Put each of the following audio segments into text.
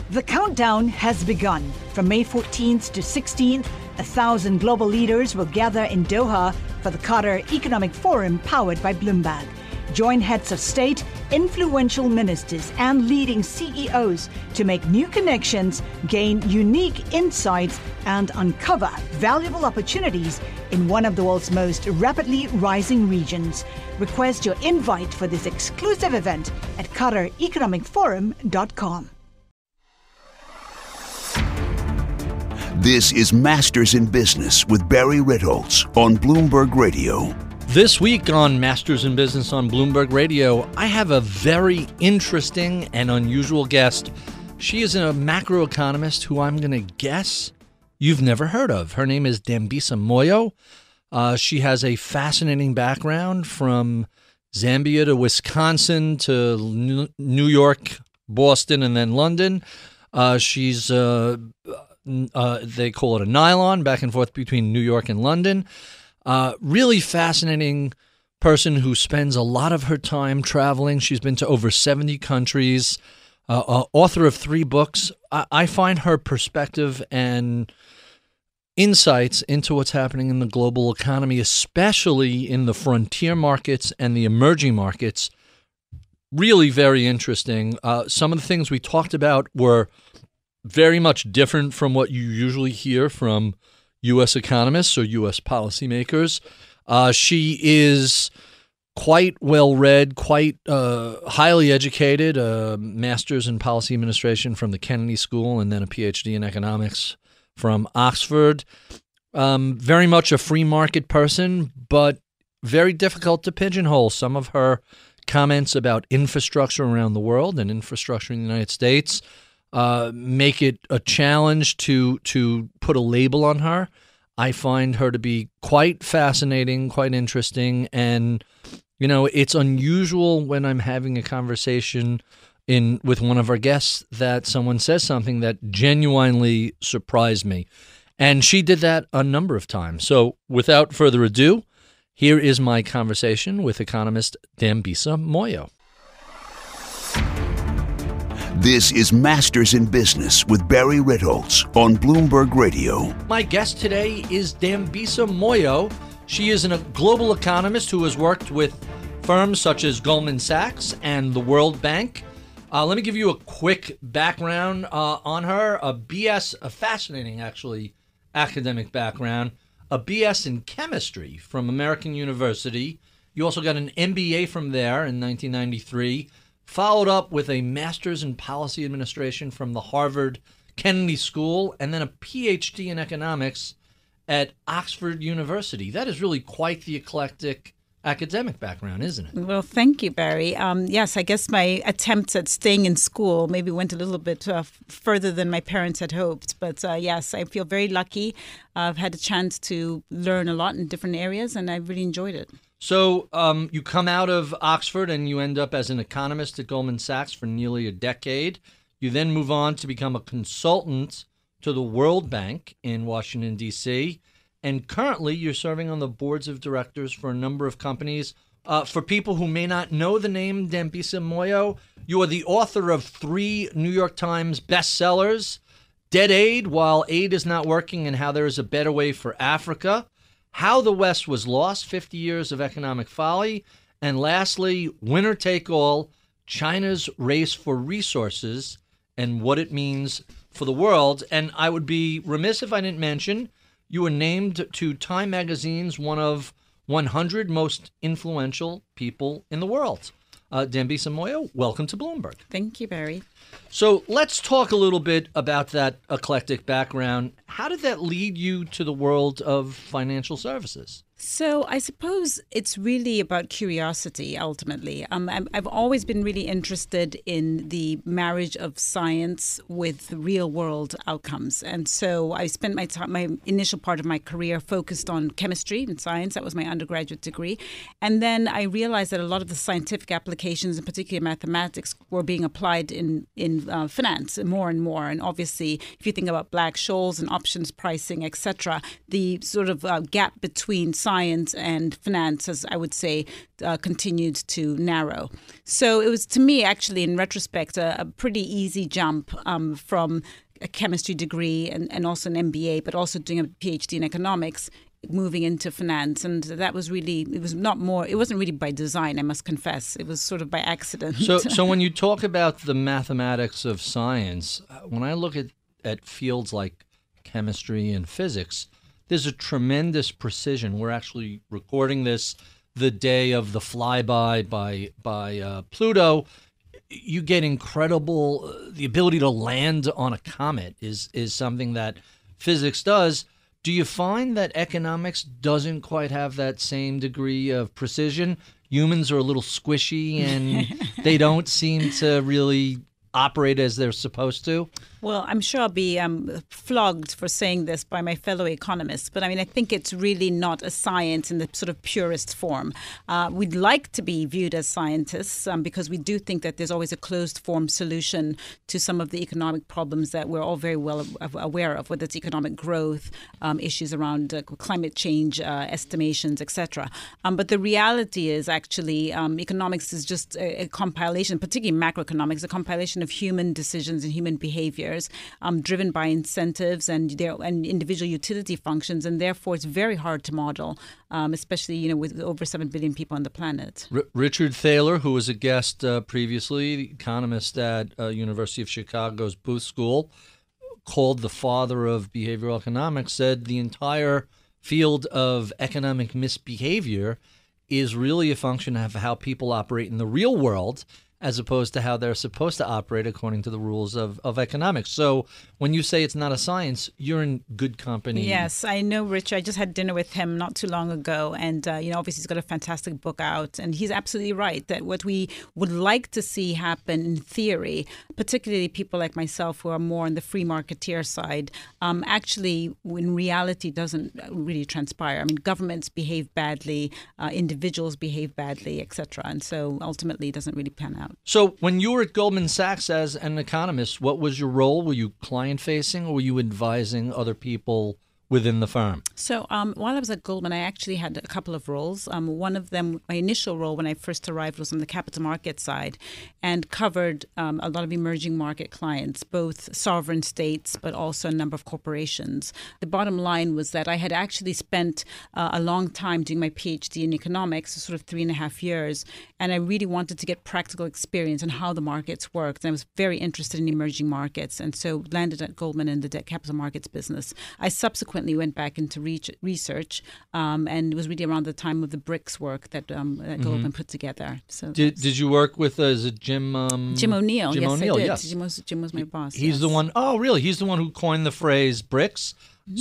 The countdown has begun. From May 14th to 16th, 1,000 global leaders will gather in Doha for the Qatar Economic Forum powered by Bloomberg. Join heads of state, influential ministers, and leading CEOs to make new connections, gain unique insights, and uncover valuable opportunities in one of the world's most rapidly rising regions. Request your invite for this exclusive event at QatarEconomicForum.com. This is Masters in Business with Barry Ritholtz on Bloomberg Radio. This week on Masters in Business on Bloomberg Radio, I have a very interesting and unusual guest. She is a macroeconomist who I'm going to guess you've never heard of. Her name is Dambisa Moyo. She has a fascinating background from Zambia to Wisconsin to New York, Boston, and then London. She's they call it a nylon, back and forth between New York and London. Really fascinating person who spends a lot of her time traveling. She's been to over 70 countries, author of 3 books. I find her perspective and insights into what's happening in the global economy, especially in the frontier markets and the emerging markets, really very interesting. Some of the things we talked about were very much different from what you usually hear from U.S. economists or U.S. policymakers. She is quite well-read, quite highly educated, a master's in policy administration from the Kennedy School and then a PhD in economics from Oxford. Very much a free market person, but very difficult to pigeonhole. Some of her comments about infrastructure around the world and infrastructure in the United States make it a challenge to put a label on her. I find her to be quite fascinating, quite interesting, and it's unusual when I'm having a conversation with one of our guests that someone says something that genuinely surprised me, and she did that a number of times. So, without further ado, here is my conversation with economist Dambisa Moyo. This is Masters in Business with Barry Ritholtz on Bloomberg Radio. My guest today is Dambisa Moyo. She is a global economist who has worked with firms such as Goldman Sachs and the World Bank. Let me give you a quick background on her. A fascinating, actually, academic background. A BS in chemistry from American University. You also got an MBA from there in 1993. Followed up with a master's in policy administration from the Harvard Kennedy School, and then a PhD in economics at Oxford University. That is really quite the eclectic academic background, isn't it? Well, thank you, Barry. Yes, I guess my attempts at staying in school maybe went a little bit further than my parents had hoped. But yes, I feel very lucky. I've had a chance to learn a lot in different areas, and I really enjoyed it. So you come out of Oxford and you end up as an economist at Goldman Sachs for nearly a decade. You then move on to become a consultant to the World Bank in Washington, D.C., and currently you're serving on the boards of directors for a number of companies. For people who may not know the name Dambisa Moyo, you are the author of 3 New York Times bestsellers, Dead Aid, While Aid Is Not Working and How There Is a Better Way for Africa, How the West Was Lost, 50 Years of Economic Folly, and lastly, Winner Take All, China's Race for Resources and What It Means for the World. And I would be remiss if I didn't mention you were named to Time Magazine's one of 100 most influential people in the world. Dambisa Moyo, welcome to Bloomberg. Thank you, Barry. So let's talk a little bit about that eclectic background. How did that lead you to the world of financial services? So I suppose it's really about curiosity, ultimately. I've always been really interested in the marriage of science with real-world outcomes. And so I spent my initial part of my career focused on chemistry and science. That was my undergraduate degree. And then I realized that a lot of the scientific applications, in particular mathematics, were being applied in finance more and more. And obviously, if you think about Black-Scholes and options pricing, etc., the sort of gap between science and finance, as I would say, continued to narrow. So it was, to me, actually, in retrospect, a pretty easy jump from a chemistry degree and also an MBA, but also doing a PhD in economics, moving into finance. And that was really, it wasn't really by design, I must confess. It was sort of by accident. So when you talk about the mathematics of science, when I look at fields like chemistry and physics, there's a tremendous precision. We're actually recording this the day of the flyby by Pluto. You get incredible, the ability to land on a comet is something that physics does. Do you find that economics doesn't quite have that same degree of precision? Humans are a little squishy and they don't seem to really operate as they're supposed to? Well, I'm sure I'll be flogged for saying this by my fellow economists, but I mean, I think it's really not a science in the sort of purest form. We'd like to be viewed as scientists because we do think that there's always a closed form solution to some of the economic problems that we're all very well aware of, whether it's economic growth, issues around climate change, estimations, etc. But the reality is actually economics is just a compilation, particularly macroeconomics, a compilation of human decisions and human behaviors driven by incentives and individual utility functions, and therefore it's very hard to model, especially with over 7 billion people on the planet. Richard Thaler, who was a guest previously, the economist at University of Chicago's Booth School, called the father of behavioral economics, said the entire field of economic misbehavior is really a function of how people operate in the real world, as opposed to how they're supposed to operate according to the rules of economics. So when you say it's not a science, you're in good company. Yes, I know, Rich. I just had dinner with him not too long ago. And, obviously he's got a fantastic book out. And he's absolutely right that what we would like to see happen in theory, particularly people like myself who are more on the free marketeer side, actually in reality doesn't really transpire. I mean, governments behave badly, individuals behave badly, etc. And so ultimately it doesn't really pan out. So when you were at Goldman Sachs as an economist, what was your role? Were you client-facing or were you advising other people within the firm? So while I was at Goldman, I actually had a couple of roles. One of them, my initial role when I first arrived, was on the capital market side and covered a lot of emerging market clients, both sovereign states, but also a number of corporations. The bottom line was that I had actually spent a long time doing my PhD in economics, sort of 3.5 years, and I really wanted to get practical experience on how the markets worked. And I was very interested in emerging markets, and so landed at Goldman in the debt capital markets business. I subsequently went back into research, and it was really around the time of the BRICS work that Goldman put together. So did you work with is it Jim O'Neill? Jim Yes, O'Neill, I did. yes. Jim was my boss. He's yes. the one. Oh, really? He's the one who coined the phrase BRICS.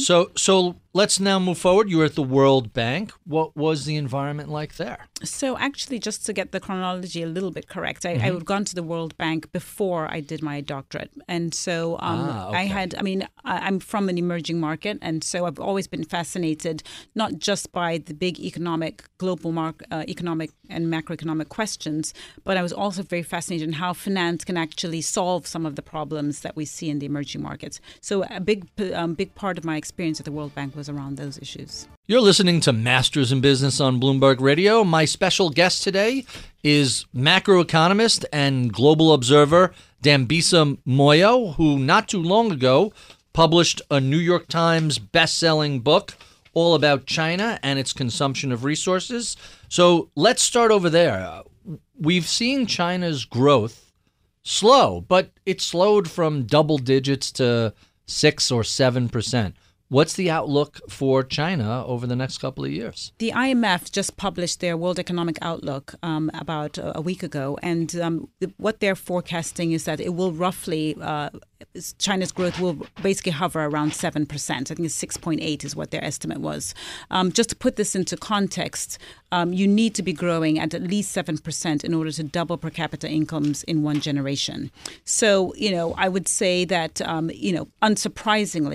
So let's now move forward. You were at the World Bank. What was the environment like there? So actually, just to get the chronology a little bit correct, I had gone to the World Bank before I did my doctorate. And so okay. I'm from an emerging market. And so I've always been fascinated, not just by the big global economic and macroeconomic questions, but I was also very fascinated in how finance can actually solve some of the problems that we see in the emerging markets. So a big part of my experience at the World Bank was around those issues. You're listening to Masters in Business on Bloomberg Radio. My special guest today is macroeconomist and global observer Dambisa Moyo, who not too long ago published a New York Times best-selling book all about China and its consumption of resources. So let's start over there. We've seen China's growth slow, but it slowed from double digits to 6 or 7%. What's the outlook for China over the next couple of years? The IMF just published their World Economic Outlook about a week ago, and what they're forecasting is that it will roughly China's growth will basically hover around 7%. I think it's 6.8 is what their estimate was. Just to put this into context, you need to be growing at least 7% in order to double per capita incomes in one generation. So, I would say that, unsurprisingly,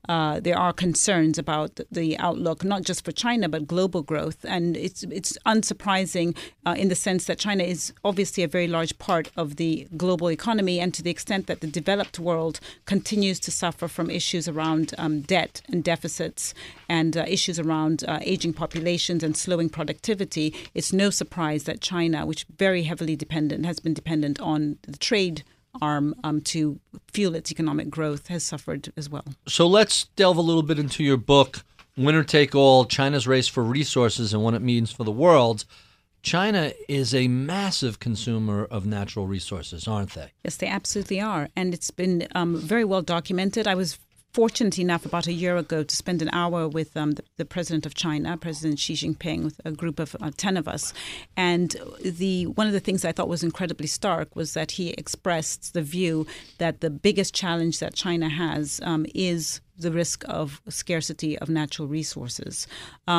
there are concerns about the outlook, not just for China, but global growth. And it's unsurprising in the sense that China is obviously a very large part of the global economy, and to the extent that the developed world continues to suffer from issues around debt and deficits and issues around aging populations and slowing productivity, it's no surprise that China, which very heavily has been dependent on the trade arm to fuel its economic growth, has suffered as well. So let's delve a little bit into your book, Winner Take All, China's Race for Resources and What It Means for the World. China is a massive consumer of natural resources, aren't they? Yes, they absolutely are. And it's been very well documented. I was fortunate enough about a year ago to spend an hour with the president of China, President Xi Jinping, with a group of 10 of us. And one of the things I thought was incredibly stark was that he expressed the view that the biggest challenge that China has is the risk of scarcity of natural resources.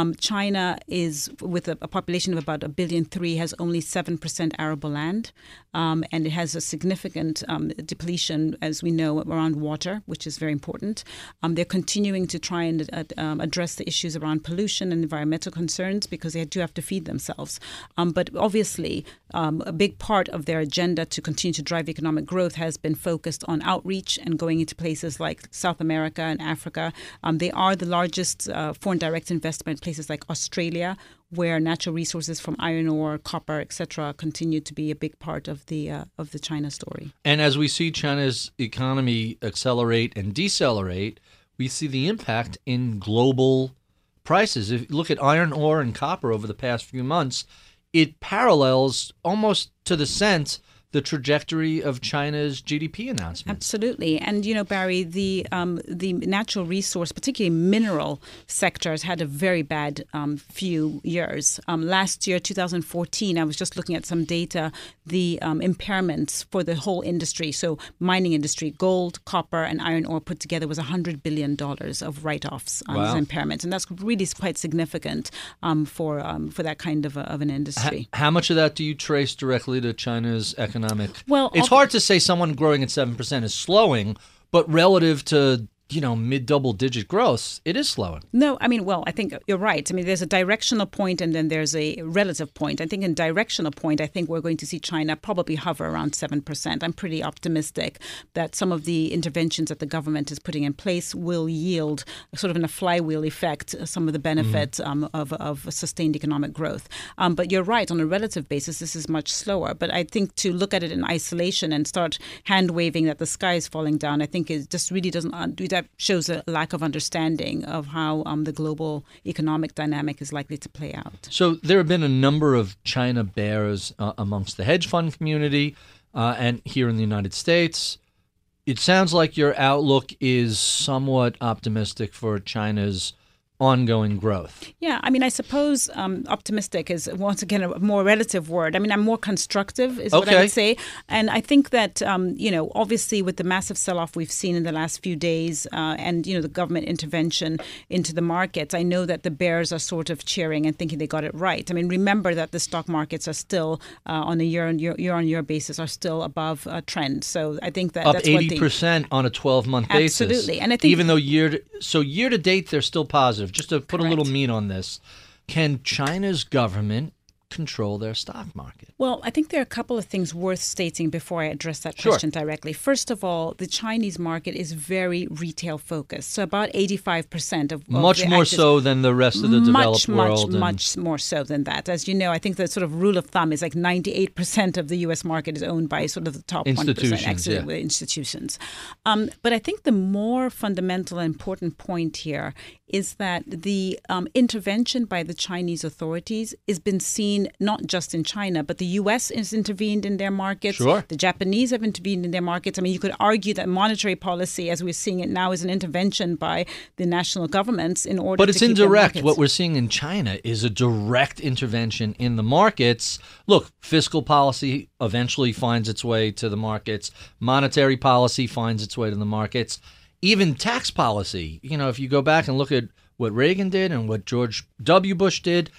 China is, with a population of about 1.3 billion, has only 7% arable land, and it has a significant depletion, as we know, around water, which is very important. They're continuing to try and address the issues around pollution and environmental concerns because they do have to feed themselves. But obviously, a big part of their agenda to continue to drive economic growth has been focused on outreach and going into places like South America and Africa. They are the largest foreign direct investment in places like Australia, where natural resources from iron ore, copper, etc., continue to be a big part of the China story. And as we see China's economy accelerate and decelerate, we see the impact in global prices. If you look at iron ore and copper over the past few months, it parallels almost to the sense the trajectory of China's GDP announcement. Absolutely. And, Barry, the natural resource, particularly mineral sector, has had a very bad few years. Last year, 2014, I was just looking at some data, the impairments for the whole industry, so mining industry, gold, copper, and iron ore put together was $100 billion of write-offs on these impairments. And that's really quite significant for that kind of an industry. How much of that do you trace directly to China's economic? Well, it's hard to say someone growing at 7% is slowing, but relative to mid-double-digit growth, it is slowing. No, I think you're right. There's a directional point and then there's a relative point. I think in directional point, I think we're going to see China probably hover around 7%. I'm pretty optimistic that some of the interventions that the government is putting in place will yield sort of in a flywheel effect some of the benefits of sustained economic growth. But you're right, on a relative basis, this is much slower. But I think to look at it in isolation and start hand-waving that the sky is falling down, I think it just really doesn't do that. Shows a lack of understanding of how the global economic dynamic is likely to play out. So there have been a number of China bears amongst the hedge fund community and here in the United States. It sounds like your outlook is somewhat optimistic for China's ongoing growth. Yeah, I suppose optimistic is, once again, a more relative word. I'm more constructive is what I would say. And I think that, obviously with the massive sell-off we've seen in the last few days and, the government intervention into the markets, I know that the bears are sort of cheering and thinking they got it right. Remember that the stock markets are still, on a year-on-year basis, are still above trend. So I think that up that's 80% on a 12-month basis. Absolutely. And I think even though year to date, they're still positive. Just to put a little meat on this, can China's government control their stock market? Well, I think there are a couple of things worth stating before I address that question directly. First of all, the Chinese market is very retail focused. So about 85% of much more so than the rest of the developed world. Much more so than that. As you know, I think the sort of rule of thumb is like 98% of the U.S. market is owned by sort of the top 1%. Institutions. But I think the more fundamental and important point here is that the intervention by the Chinese authorities has been seen not just in China, but the U.S. has intervened in their markets. Sure. The Japanese have intervened in their markets. You could argue that monetary policy, as we're seeing it now, is an intervention by the national governments in order to keep their markets. But it's indirect. What we're seeing in China is a direct intervention in the markets. Look, fiscal policy eventually finds its way to the markets. Monetary policy finds its way to the markets. Even tax policy. If you go back and look at what Reagan did and what George W. Bush did,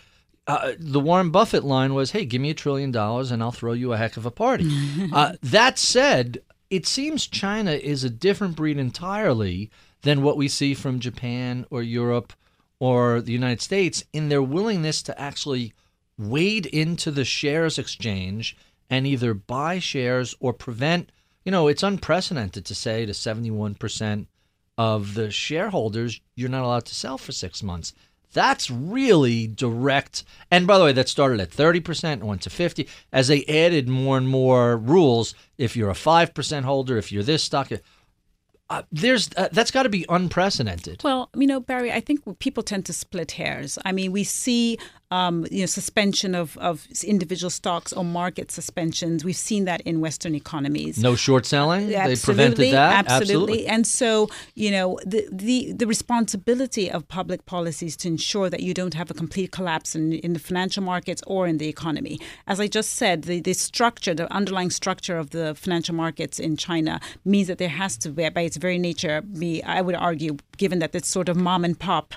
the Warren Buffett line was, hey, give me $1 trillion and I'll throw you a heck of a party. That said, it seems China is a different breed entirely than what we see from Japan or Europe or the United States in their willingness to actually wade into the shares exchange and either buy shares or prevent, it's unprecedented to say to 71% of the shareholders, you're not allowed to sell for 6 months. That's really direct. And by the way, that started at 30% and went to 50%. As they added more and more rules, if you're a 5% holder, if you're this stock, that's got to be unprecedented. Well, Barry, I think people tend to split hairs. I mean, we see suspension of individual stocks or market suspensions. We've seen that in Western economies. No short selling? They prevented that? Absolutely. And so, the responsibility of public policies to ensure that you don't have a complete collapse in the financial markets or in the economy. As I just said, the underlying structure of the financial markets in China means that there has to, by its very nature, I would argue, given that it's sort of mom and pop,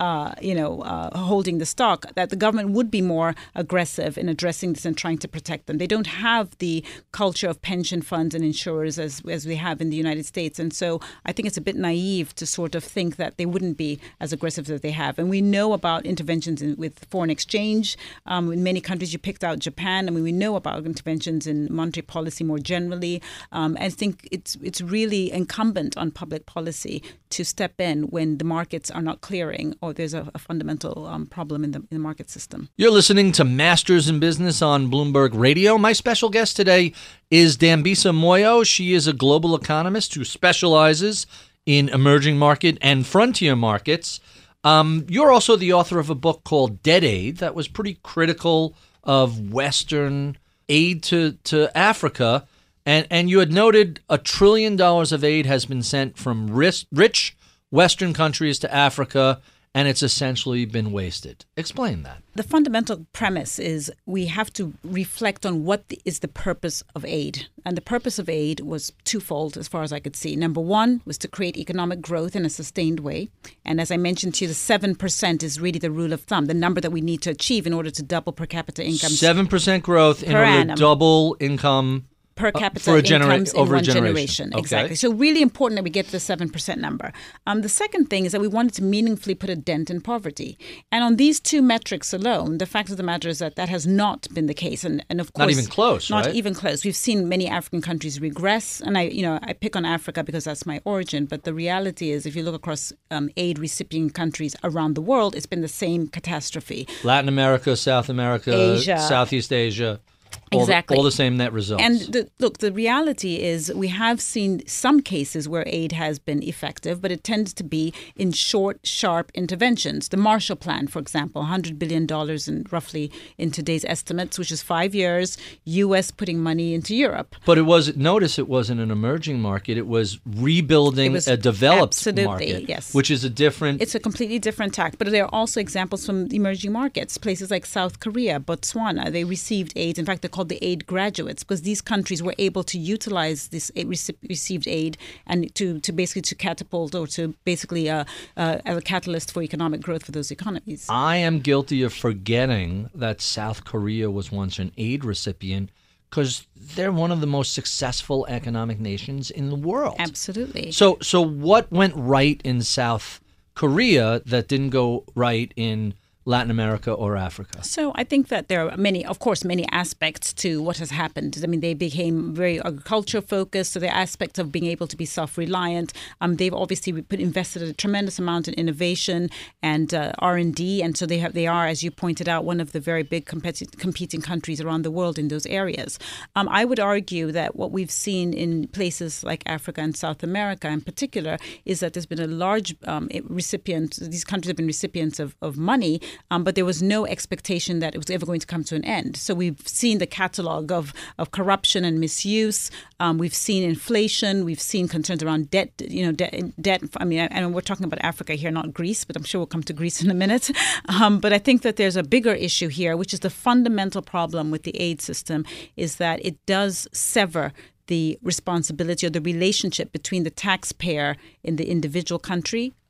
holding the stock, that the government would be more aggressive in addressing this and trying to protect them. They don't have the culture of pension funds and insurers as we have in the United States. And so I think it's a bit naive to sort of think that they wouldn't be as aggressive as they have. And we know about interventions with foreign exchange. In many countries, you picked out Japan. I mean, we know about interventions in monetary policy more generally. I think it's really incumbent on public policy to step in when the markets are not clearing or there's a fundamental problem in the market system. You're listening to Masters in Business on Bloomberg Radio. My special guest today is Dambisa Moyo. She is a global economist who specializes in emerging market and frontier markets. You're also the author of a book called Dead Aid that was pretty critical of Western aid to Africa. And you had noted $1 trillion of aid has been sent from rich Western countries to Africa, and it's essentially been wasted. Explain that. The fundamental premise is we have to reflect on what is the purpose of aid. And the purpose of aid was twofold as far as I could see. Number one was to create economic growth in a sustained way. And as I mentioned to you, the 7% is really the rule of thumb, the number that we need to achieve in order to double per capita income. 7% growth in order to double income per capita for incomes in over one a generation. Okay. Exactly. So really important that we get to the 7% number. The second thing is that we wanted to meaningfully put a dent in poverty. And on these two metrics alone, the fact of the matter is that has not been the case. And of course, not even close, Not right? even close. We've seen many African countries regress. And I pick on Africa because that's my origin. But the reality is if you look across aid recipient countries around the world, it's been the same catastrophe. Latin America, South America, Asia. Southeast Asia. Exactly. All the same net results. And the reality is we have seen some cases where aid has been effective, but it tends to be in short, sharp interventions. The Marshall Plan, for example, $100 billion roughly in today's estimates, which is 5 years, U.S. putting money into Europe. But it wasn't an emerging market. It was rebuilding a developed market, yes. Which is It's a completely different tack. But there are also examples from emerging markets, places like South Korea, Botswana. They received aid. In fact, they're called the aid graduates because these countries were able to utilize this received aid and to basically to catapult or to basically as a catalyst for economic growth for those economies. I am guilty of forgetting that South Korea was once an aid recipient because they're one of the most successful economic nations in the world. Absolutely. So what went right in South Korea that didn't go right in Latin America or Africa? So I think that there are many aspects to what has happened. I mean, they became very agriculture focused, so the aspect of being able to be self-reliant. They've obviously invested a tremendous amount in innovation and R&D, and so they are, as you pointed out, one of the very big competing countries around the world in those areas. I would argue that what we've seen in places like Africa and South America in particular is that there's been a large recipient. These countries have been recipients of money. But there was no expectation that it was ever going to come to an end. So we've seen the catalog of corruption and misuse. We've seen inflation. We've seen concerns around debt. Debt. I mean, and we're talking about Africa here, not Greece. But I'm sure we'll come to Greece in a minute. But I think that there's a bigger issue here, which is the fundamental problem with the aid system, is that it does sever the responsibility or the relationship between the taxpayer in the individual country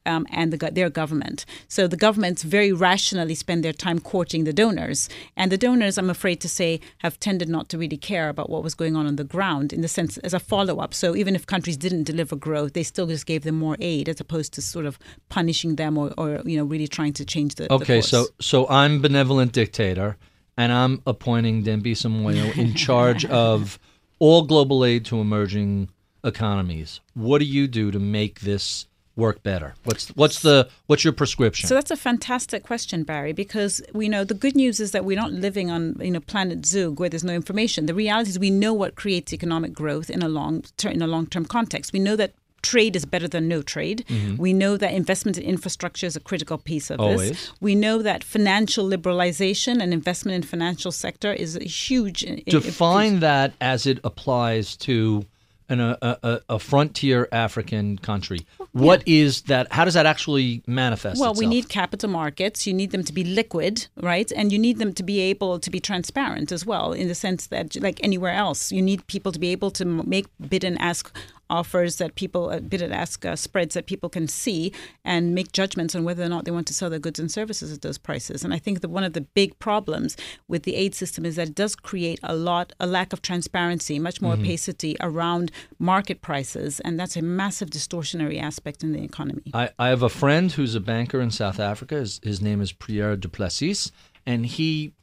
and their government. So the governments very rationally spend their time courting the donors. And the donors, I'm afraid to say, have tended not to really care about what was going on the ground in the sense as a follow-up. So even if countries didn't deliver growth, they still just gave them more aid as opposed to sort of punishing them or really trying to change the course. So I'm benevolent dictator, and I'm appointing Dambisa Moyo in charge of all global aid to emerging economies. What do you do to make this work better? What's your prescription? So that's a fantastic question, Barry, because we know the good news is that we're not living on planet Zug where there's no information. The reality is we know what creates economic growth in a long-term context. We know that trade is better than no trade. Mm-hmm. We know that investment in infrastructure is a critical piece of this. We know that financial liberalization and investment in financial sector is a huge. Define that as it applies to a frontier African country. What is that? How does that actually manifest itself? Well, we need capital markets. You need them to be liquid, right? And you need them to be able to be transparent as well, in the sense that, like anywhere else, you need people to be able to make bid and ask offers that people bid and ask spreads that people can see and make judgments on whether or not they want to sell their goods and services at those prices. And I think that one of the big problems with the aid system is that it does create a lack of transparency, much more opacity around market prices, and that's a massive distortionary aspect in the economy. I have a friend who's a banker in South Africa. His name is Pierre Duplessis, and he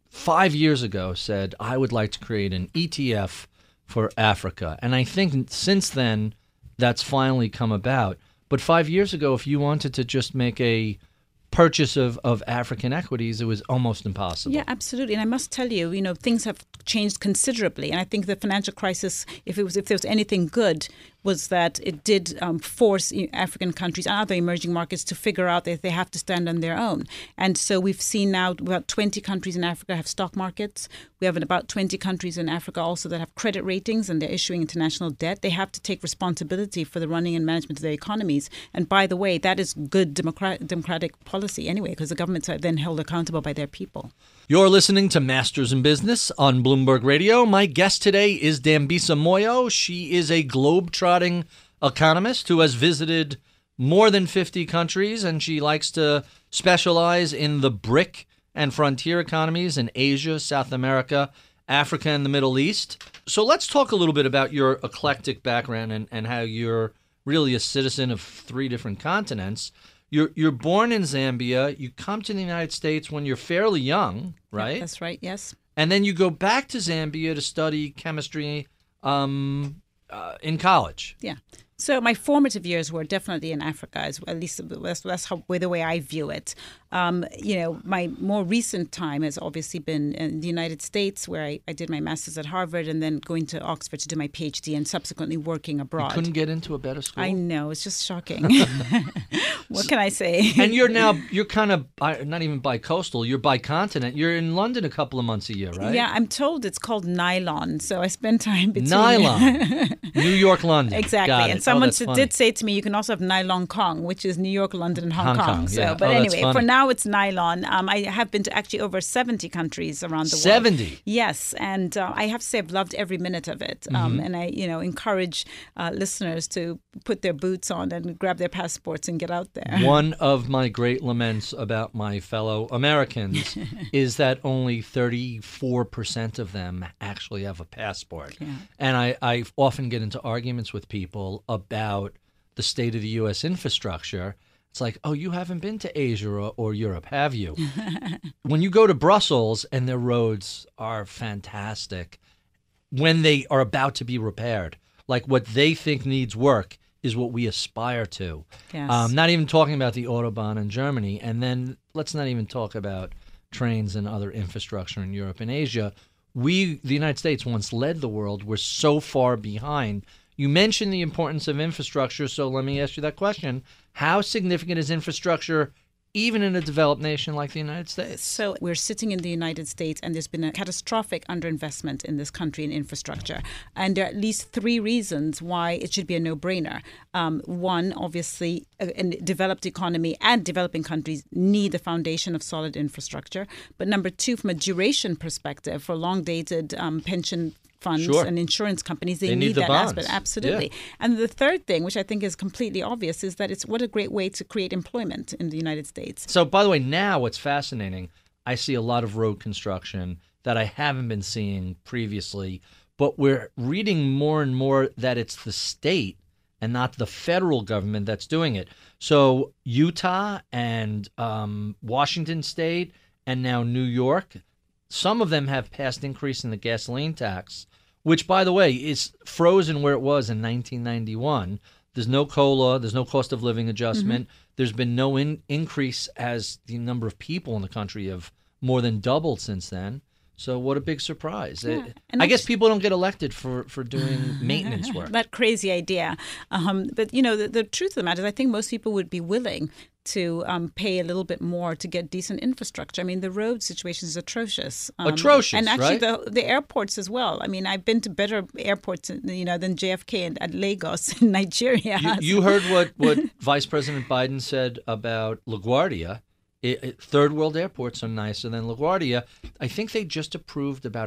5 years ago said, I would like to create an ETF for Africa. And I think since then, that's finally come about. But 5 years ago, if you wanted to just make a purchase of African equities, it was almost impossible. Yeah, absolutely. And I must tell you, things have changed considerably. And I think the financial crisis, if there was anything good, was that it did force African countries and other emerging markets to figure out that they have to stand on their own. And so we've seen now about 20 countries in Africa have stock markets. We have about 20 countries in Africa also that have credit ratings, and they're issuing international debt. They have to take responsibility for the running and management of their economies. And by the way, that is good democratic policy anyway, because the governments are then held accountable by their people. You're listening to Masters in Business on Bloomberg Radio. My guest today is Dambisa Moyo. She is a globe-trotting economist who has visited more than 50 countries, and she likes to specialize in the BRIC and frontier economies in Asia, South America, Africa, and the Middle East. So let's talk a little bit about your eclectic background and how you're really a citizen of 3 different continents. You're born in Zambia. You come to the United States when you're fairly young, right? That's right, yes. And then you go back to Zambia to study chemistry in college. Yeah. So my formative years were definitely in Africa, at least that's the way I view it. My more recent time has obviously been in the United States, where I did my master's at Harvard and then going to Oxford to do my PhD and subsequently working abroad. You couldn't get into a better school? I know. It's just shocking. What can I say? And you're kind of not even bi-coastal. You're bi-continent. You're in London a couple of months a year, right? Yeah, I'm told it's called Nylon. So I spend time between... Nylon. New York, London. Exactly. Got and it. someone did say to me, you can also have Nylon Kong, which is New York, London, and Hong Kong. So, yeah. But anyway, for now it's Nylon. I have been to actually over 70 countries around the world. 70? Yes. And I have to say I've loved every minute of it. And I encourage listeners to put their boots on and grab their passports and get out there. One of my great laments about my fellow Americans is that only 34% of them actually have a passport. Yeah. And I often get into arguments with people about the state of the U.S. infrastructure. It's like, oh, you haven't been to Asia or Europe, have you? When you go to Brussels and their roads are fantastic, when they are about to be repaired, like what they think needs work is what we aspire to. Yes. Not even talking about the Autobahn in Germany. And then let's not even talk about trains and other infrastructure in Europe and Asia. We, the United States, once led the world. We're so far behind. You mentioned the importance of infrastructure, so let me ask you that question. How significant is infrastructure even in a developed nation like the United States? So we're sitting in the United States, and there's been a catastrophic underinvestment in this country in infrastructure. And there are at least 3 reasons why it should be a no-brainer. One, obviously, a developed economy and developing countries need a foundation of solid infrastructure. But number 2, from a duration perspective, for long-dated pension funds Sure. and insurance companies, they They need need the that bonds. aspect. Absolutely. Yeah. And the third thing, which I think is completely obvious, is that it's what a great way to create employment in the United States. So, by the way, now what's fascinating, I see a lot of road construction that I haven't been seeing previously, but we're reading more and more that it's the state and not the federal government that's doing it. So Utah and Washington State and now New York, some of them have passed increase in the gasoline tax, which, by the way, is frozen where it was in 1991. There's no COLA. There's no cost of living adjustment. There's been no increase as the number of people in the country have more than doubled since then. So what a big surprise. Yeah. I guess people don't get elected for doing maintenance work. That crazy idea. But, the truth of the matter is I think most people would be willing to pay a little bit more to get decent infrastructure. I mean, the road situation is atrocious. Atrocious, and actually, right? the airports as well. I mean, I've been to better airports, than JFK at Lagos in Nigeria. You heard what Vice President Biden said about LaGuardia. Third world airports are nicer than LaGuardia. I think they just approved about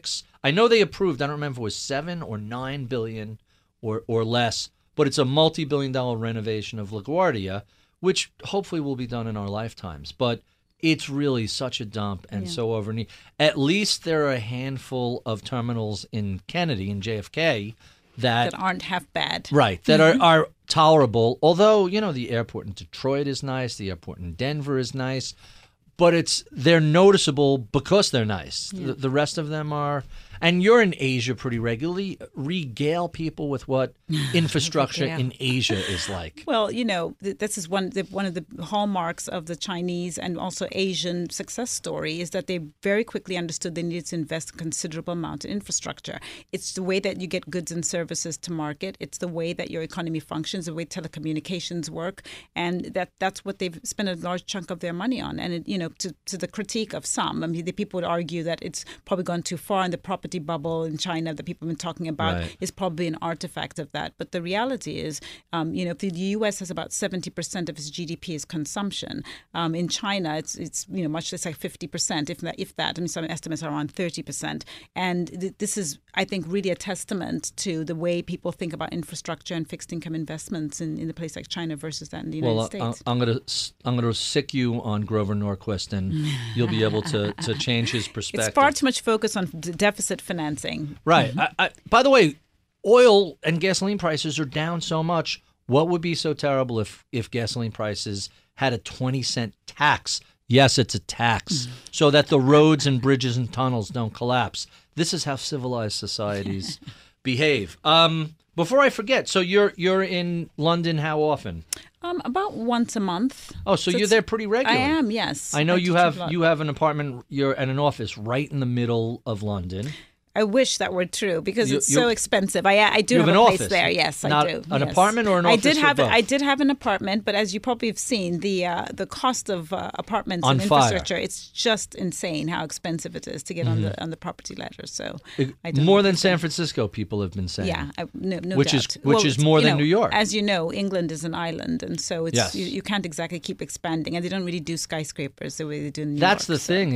I know they approved, I don't remember if it was 7 or 9 billion or less, but it's a multi-billion-dollar renovation of LaGuardia, which hopefully will be done in our lifetimes. But it's really such a dump and so overneeded. At least there are a handful of terminals in Kennedy, in JFK, that aren't half bad. Right, that are tolerable. Although, the airport in Detroit is nice, the airport in Denver is nice, but they're noticeable because they're nice. Yeah. The rest of them are. And you're in Asia pretty regularly. Regale people with what infrastructure in Asia is like. Well, this is one of the hallmarks of the Chinese and also Asian success story is that they very quickly understood they needed to invest a considerable amount in infrastructure. It's the way that you get goods and services to market. It's the way that your economy functions, the way telecommunications work, and that's what they've spent a large chunk of their money on. And to the critique of some, I mean, the people would argue that it's probably gone too far in the property bubble in China that people have been talking about is probably an artifact of that. But the reality is, if the U.S. has about 70% of its GDP is consumption, in China it's much less, like 50%, if that. I mean, some estimates are around 30%. And this is, I think, really a testament to the way people think about infrastructure and fixed income investments in a place like China versus that in the United States. I'm gonna sick you on Grover Norquist, and you'll be able to change his perspective. It's far too much focus on deficit financing. Right. By the way, oil and gasoline prices are down so much. What would be so terrible if gasoline prices had a 20-cent tax? Yes, it's a tax, so that the roads and bridges and tunnels don't collapse. This is how civilized societies behave. Before I forget, so you're in London how often? About once a month. Oh, so you're there pretty regularly. I am, yes. I know you have an apartment, you're at an office right in the middle of London. I wish that were true because it's so expensive. I do have have an a place office. there. Yes, Not I do. an Yes. apartment or an office? I did have an apartment, but as you probably have seen, the cost of apartments On and fire. infrastructure, it's just insane how expensive it is to get on the property ladder. So More than San Francisco, people have been saying. Yeah, no which doubt. is more than New York. As you know, England is an island, and so it's Yes. you can't exactly keep expanding, and they don't really do skyscrapers the way they do in New That's York. the thing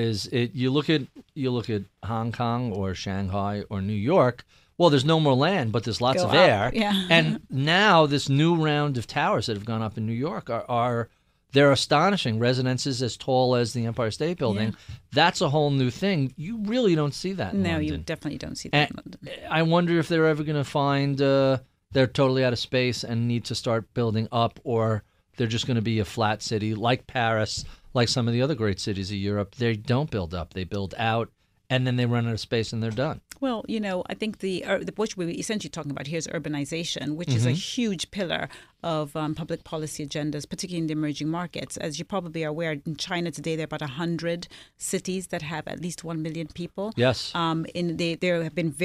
you look at Hong Kong or Shanghai or New York. Well, there's no more land, but there's lots Go of up, air. yeah. And now this new round of towers that have gone up in New York they're astonishing. Residences as tall as the Empire State Building. Yeah. That's a whole new thing. You really don't see that in No, London. you definitely don't see that in London. I wonder if they're ever going to find they're totally out of space and need to start building up, or they're just going to be a flat city like Paris, like some of the other great cities of Europe. They don't build up. They build out, and then they run out of space and they're done. Well, I think what we're essentially talking about here is urbanization, which is a huge pillar of public policy agendas, particularly in the emerging markets. As you probably are aware, in China today, there are about 100 cities that have at least 1 million people. Yes. There have been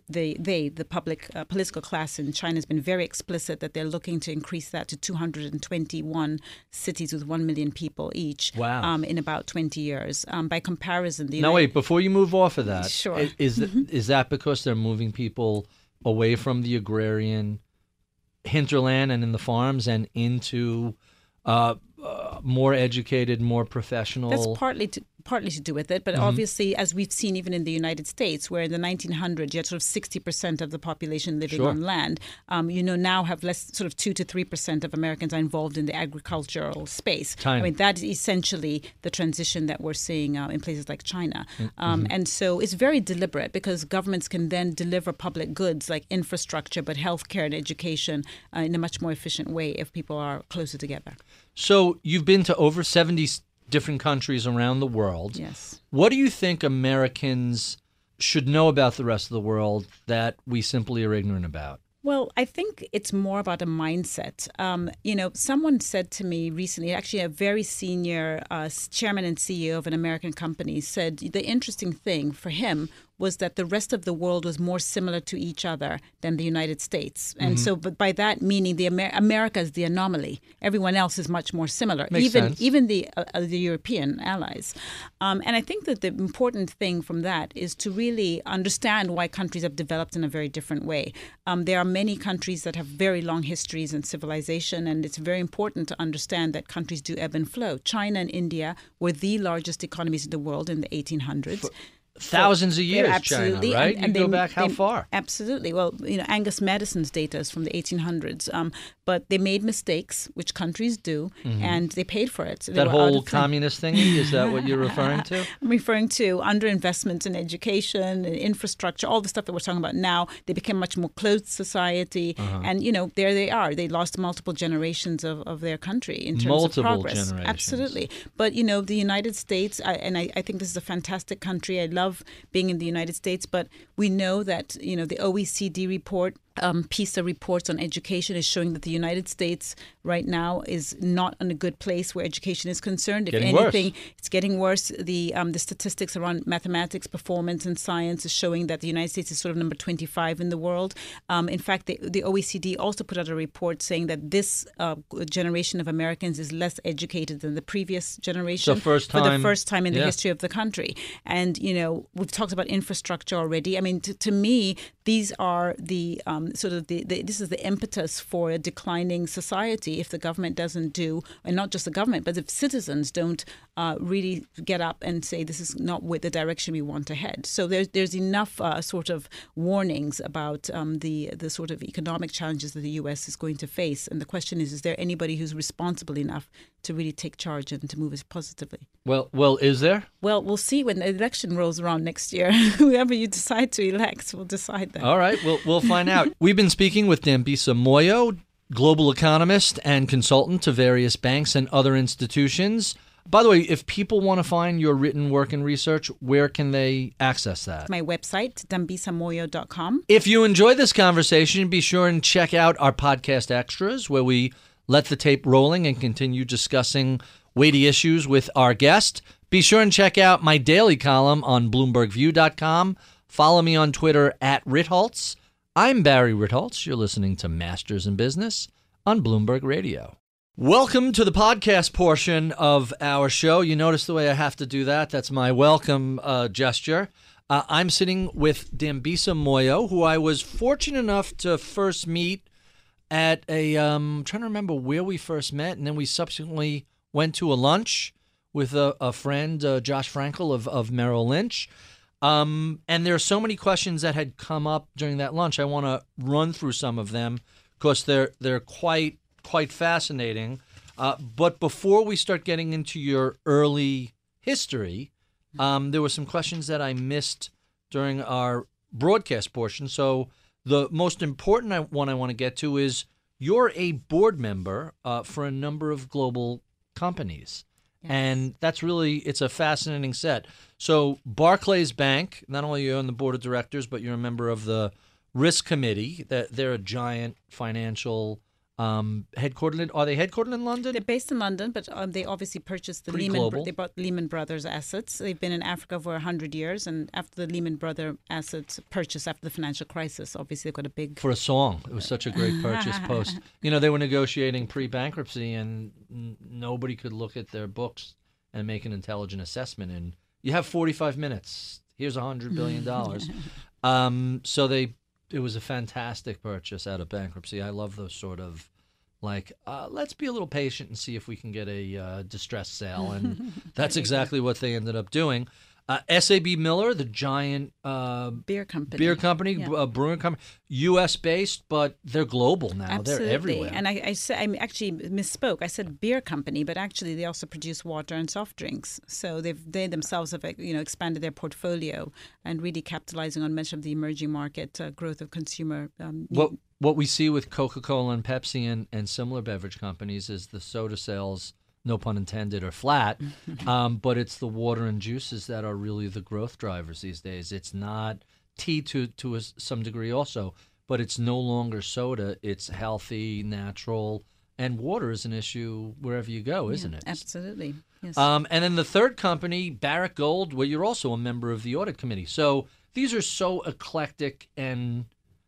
the public political class in China has been very explicit that they're looking to increase that to 221 cities with 1 million people each. Wow. In about 20 years. By comparison, Wait, before you move off of that, Sure. Is that because they're moving people away from the agrarian hinterland and in the farms and into more educated, more professional? That's partly partly to do with it, but obviously, as we've seen even in the United States, where in the 1900s you had sort of 60% of the population living on land, now have less, sort of 2 to 3% of Americans are involved in the agricultural space. Tiny. I mean, that is essentially the transition that we're seeing in places like China. And so it's very deliberate because governments can then deliver public goods like infrastructure, but healthcare and education in a much more efficient way if people are closer together. So you've been to over 70 different countries around the world. Yes. What do you think Americans should know about the rest of the world that we simply are ignorant about? Well, I think it's more about a mindset. Someone said to me recently, actually a very senior chairman and CEO of an American company said the interesting thing for him was that the rest of the world was more similar to each other than the United States. And so but by that meaning, America is the anomaly. Everyone else is much more similar, Makes sense. even the European allies. And I think that the important thing from that is to really understand why countries have developed in a very different way. There are many countries that have very long histories in civilization, and it's very important to understand that countries do ebb and flow. China and India were the largest economies in the world in the 1800s. Thousands of years, absolutely. China, right? And you go back how far? Absolutely. Well, Angus Madison's data is from the 1800s. But they made mistakes, which countries do, and they paid for it. So that whole communist thingy, is that what you're referring to? I'm referring to underinvestment in education and infrastructure, all the stuff that we're talking about now. They became much more closed society. And, there they are. They lost multiple generations of their country in terms of progress. Generations. Absolutely. But, the United States, I think this is a fantastic country. I love being in the United States, but we know that, the OECD report, PISA reports on education is showing that the United States right now is not in a good place where education is concerned. If anything, it's getting worse. The statistics around mathematics, performance, and science is showing that the United States is sort of number 25 in the world. In fact, the OECD also put out a report saying that this generation of Americans is less educated than the previous generation for the first time in the history of the country. And, we've talked about infrastructure already. I mean, to me, these are the this is the impetus for a declining society if the government doesn't do, and not just the government, but if citizens don't really get up and say this is not the direction we want to head. So there's enough sort of warnings about the sort of economic challenges that the U.S. is going to face. And the question is there anybody who's responsible enough to really take charge and to move us positively? Well, is there? Well, we'll see when the election rolls around next year. Whoever you decide to elect will decide that. All right, we'll find out. We've been speaking with Dambisa Moyo, global economist and consultant to various banks and other institutions. By the way, if people want to find your written work and research, where can they access that? My website, dambisamoyo.com. If you enjoyed this conversation, be sure and check out our podcast extras, where we let the tape rolling and continue discussing weighty issues with our guest. Be sure and check out my daily column on BloombergView.com. Follow me on Twitter @Ritholtz. I'm Barry Ritholtz. You're listening to Masters in Business on Bloomberg Radio. Welcome to the podcast portion of our show. You notice the way I have to do that? That's my welcome gesture. I'm sitting with Dambisa Moyo, who I was fortunate enough to first meet at I'm trying to remember where we first met, and then we subsequently went to a lunch with a friend, Josh Frankel of Merrill Lynch. And there are so many questions that had come up during that lunch. I want to run through some of them because they're quite fascinating. But before we start getting into your early history, there were some questions that I missed during our broadcast portion. So the most important one I want to get to is you're a board member for a number of global companies. Yes. And that's it's a fascinating set. So Barclays Bank, not only are you on the board of directors, but you're a member of the risk committee. They're a giant financial headquartered. Are they headquartered in London? They're based in London, but they obviously purchased the They bought Lehman Brothers assets. They've been in Africa for 100 years, and after the Lehman Brothers assets purchase after the financial crisis, obviously they've got a big... For a song. It was such a great purchase post. They were negotiating pre-bankruptcy, and nobody could look at their books and make an intelligent assessment. And you have 45 minutes. Here's $100 billion. So it was a fantastic purchase out of bankruptcy. I love those sort of like, let's be a little patient and see if we can get a distressed sale. And that's exactly what they ended up doing. SAB Miller, the giant beer company, brewing company, U.S. based, but they're global now. Absolutely. They're everywhere. And I actually misspoke. I said beer company, but actually they also produce water and soft drinks. So they themselves have expanded their portfolio and really capitalizing on much of the emerging market growth of consumer. What we see with Coca-Cola and Pepsi and similar beverage companies is the soda sales, no pun intended, are flat, but it's the water and juices that are really the growth drivers these days. It's not tea to some degree also, but it's no longer soda. It's healthy, natural, and water is an issue wherever you go, isn't it? Absolutely, yes. And then the third company, Barrick Gold, where you're also a member of the audit committee. So these are so eclectic and,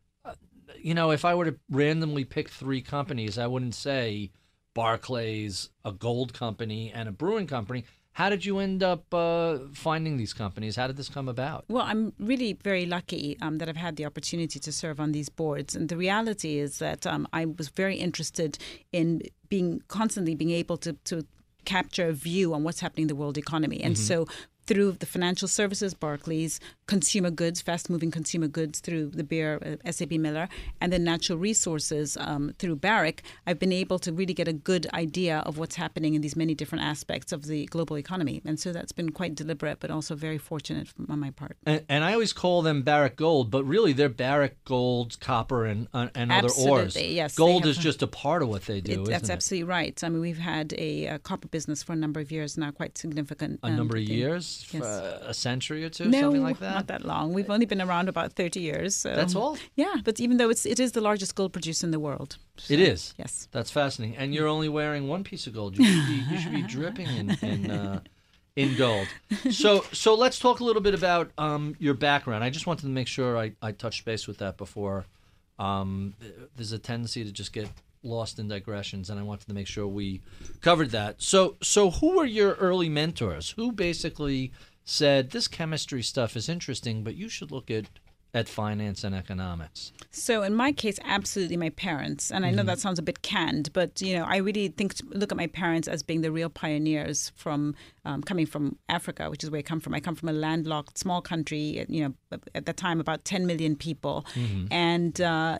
if I were to randomly pick three companies, I wouldn't say Barclays, a gold company, and a brewing company. How did you end up finding these companies? How did this come about? Well, I'm really very lucky that I've had the opportunity to serve on these boards. And the reality is that I was very interested in constantly being able to capture a view on what's happening in the world economy. And so through the financial services, Barclays, consumer goods, fast-moving consumer goods through the beer, SAB Miller, and then natural resources through Barrick, I've been able to really get a good idea of what's happening in these many different aspects of the global economy. And so that's been quite deliberate, but also very fortunate on my part. And I always call them Barrick Gold, but really they're Barrick Gold, copper, and other ores. Yes, gold is just a part of what they do, isn't it? That's absolutely right. I mean, we've had a copper business for a number of years now, quite significant. A number of years? Yes. A century or two, something like that? Not that long. We've only been around about 30 years. So. That's all? Yeah, but even though it is the largest gold producer in the world. So, it is? Yes. That's fascinating. And you're only wearing one piece of gold. You should be dripping in gold. So let's talk a little bit about your background. I just wanted to make sure I touched base with that before. There's a tendency to just get lost in digressions, and I wanted to make sure we covered that. So who were your early mentors? Who basically said, this chemistry stuff is interesting, but you should look at finance and economics? So in my case, absolutely my parents. And I know that sounds a bit canned, but I really look at my parents as being the real pioneers from coming from Africa, which is where I come from. I come from a landlocked small country, at the time about 10 million people. And,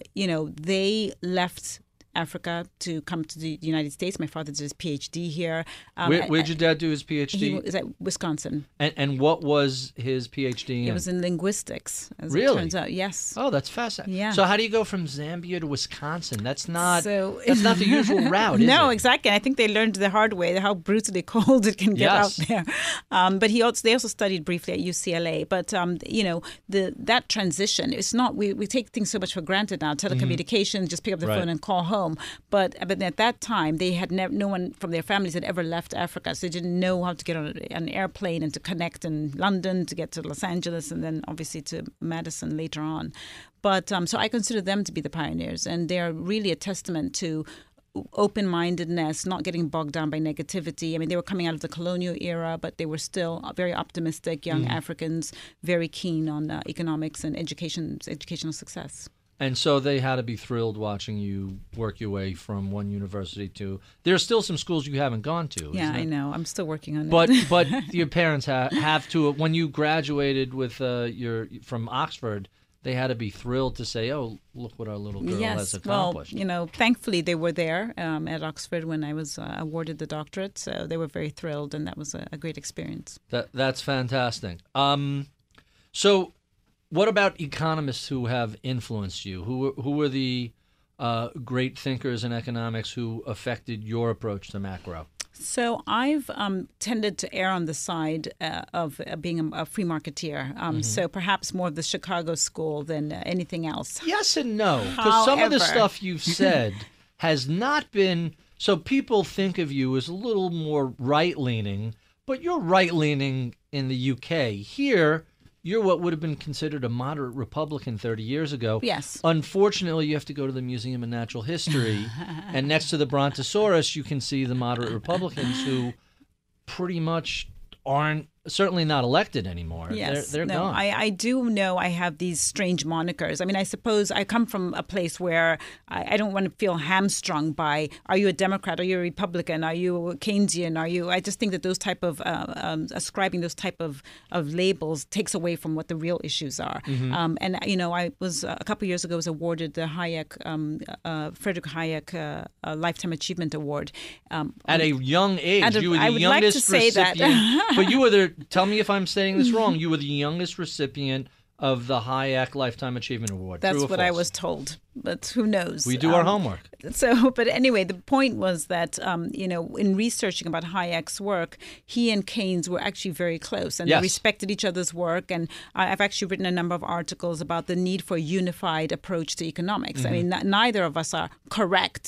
they left Africa to come to the United States. My father did his PhD here. Where'd your dad do his PhD? He was at Wisconsin. And what was his PhD in? It was in linguistics, as really? It turns out. Yes. Oh, that's fascinating. Yeah. So how do you go from Zambia to Wisconsin? That's not the usual route, is No, it? exactly. I think they learned the hard way how brutally cold it can get out there. But they also studied briefly at UCLA. But that transition, it's not. We take things so much for granted now. Telecommunications, just pick up the phone and call home. But at that time, they had no one from their families had ever left Africa, so they didn't know how to get on an airplane and to connect in London to get to Los Angeles and then obviously to Madison later on. But so I consider them to be the pioneers, and they're really a testament to open-mindedness, not getting bogged down by negativity. I mean, they were coming out of the colonial era, but they were still very optimistic young Africans, very keen on economics and educational success. And so they had to be thrilled watching you work your way from one university to. There are still some schools you haven't gone to. Yeah, I know. I'm still working on it. But your parents have to. When you graduated with from Oxford, they had to be thrilled to say, "Oh, look what our little girl has accomplished." Well, thankfully they were there at Oxford when I was awarded the doctorate, so they were very thrilled, and that was a great experience. That's fantastic. So. What about economists who have influenced you? Who were the great thinkers in economics who affected your approach to macro? So I've tended to err on the side of being a free marketeer. So perhaps more of the Chicago school than anything else. Yes and no. Because some of the stuff you've said has not been... So people think of you as a little more right-leaning, but you're right-leaning in the UK. Here... You're what would have been considered a moderate Republican 30 years ago. Yes. Unfortunately, you have to go to the Museum of Natural History, and next to the Brontosaurus, you can see the moderate Republicans who pretty much aren't certainly not elected anymore. Yes, they're gone. I do know I have these strange monikers. I mean, I suppose I come from a place where I don't want to feel hamstrung by, are you a Democrat, are you a Republican, are you a Keynesian, I just think that those type of, ascribing those type of labels takes away from what the real issues are. And, I was, a couple of years ago, was awarded the Hayek, Friedrich Hayek Lifetime Achievement Award. At a young age. You were the I would like youngest to say recipient. that. But you were tell me if I'm saying this wrong. You were the youngest recipient of the Hayek Lifetime Achievement Award. That's True or what I false? was told, but who knows? We do our homework. So, but anyway, the point was that, in researching about Hayek's work, he and Keynes were actually very close, and Yes. they respected each other's work. And I've actually written a number of articles about the need for a unified approach to economics. I mean, neither of us are correct.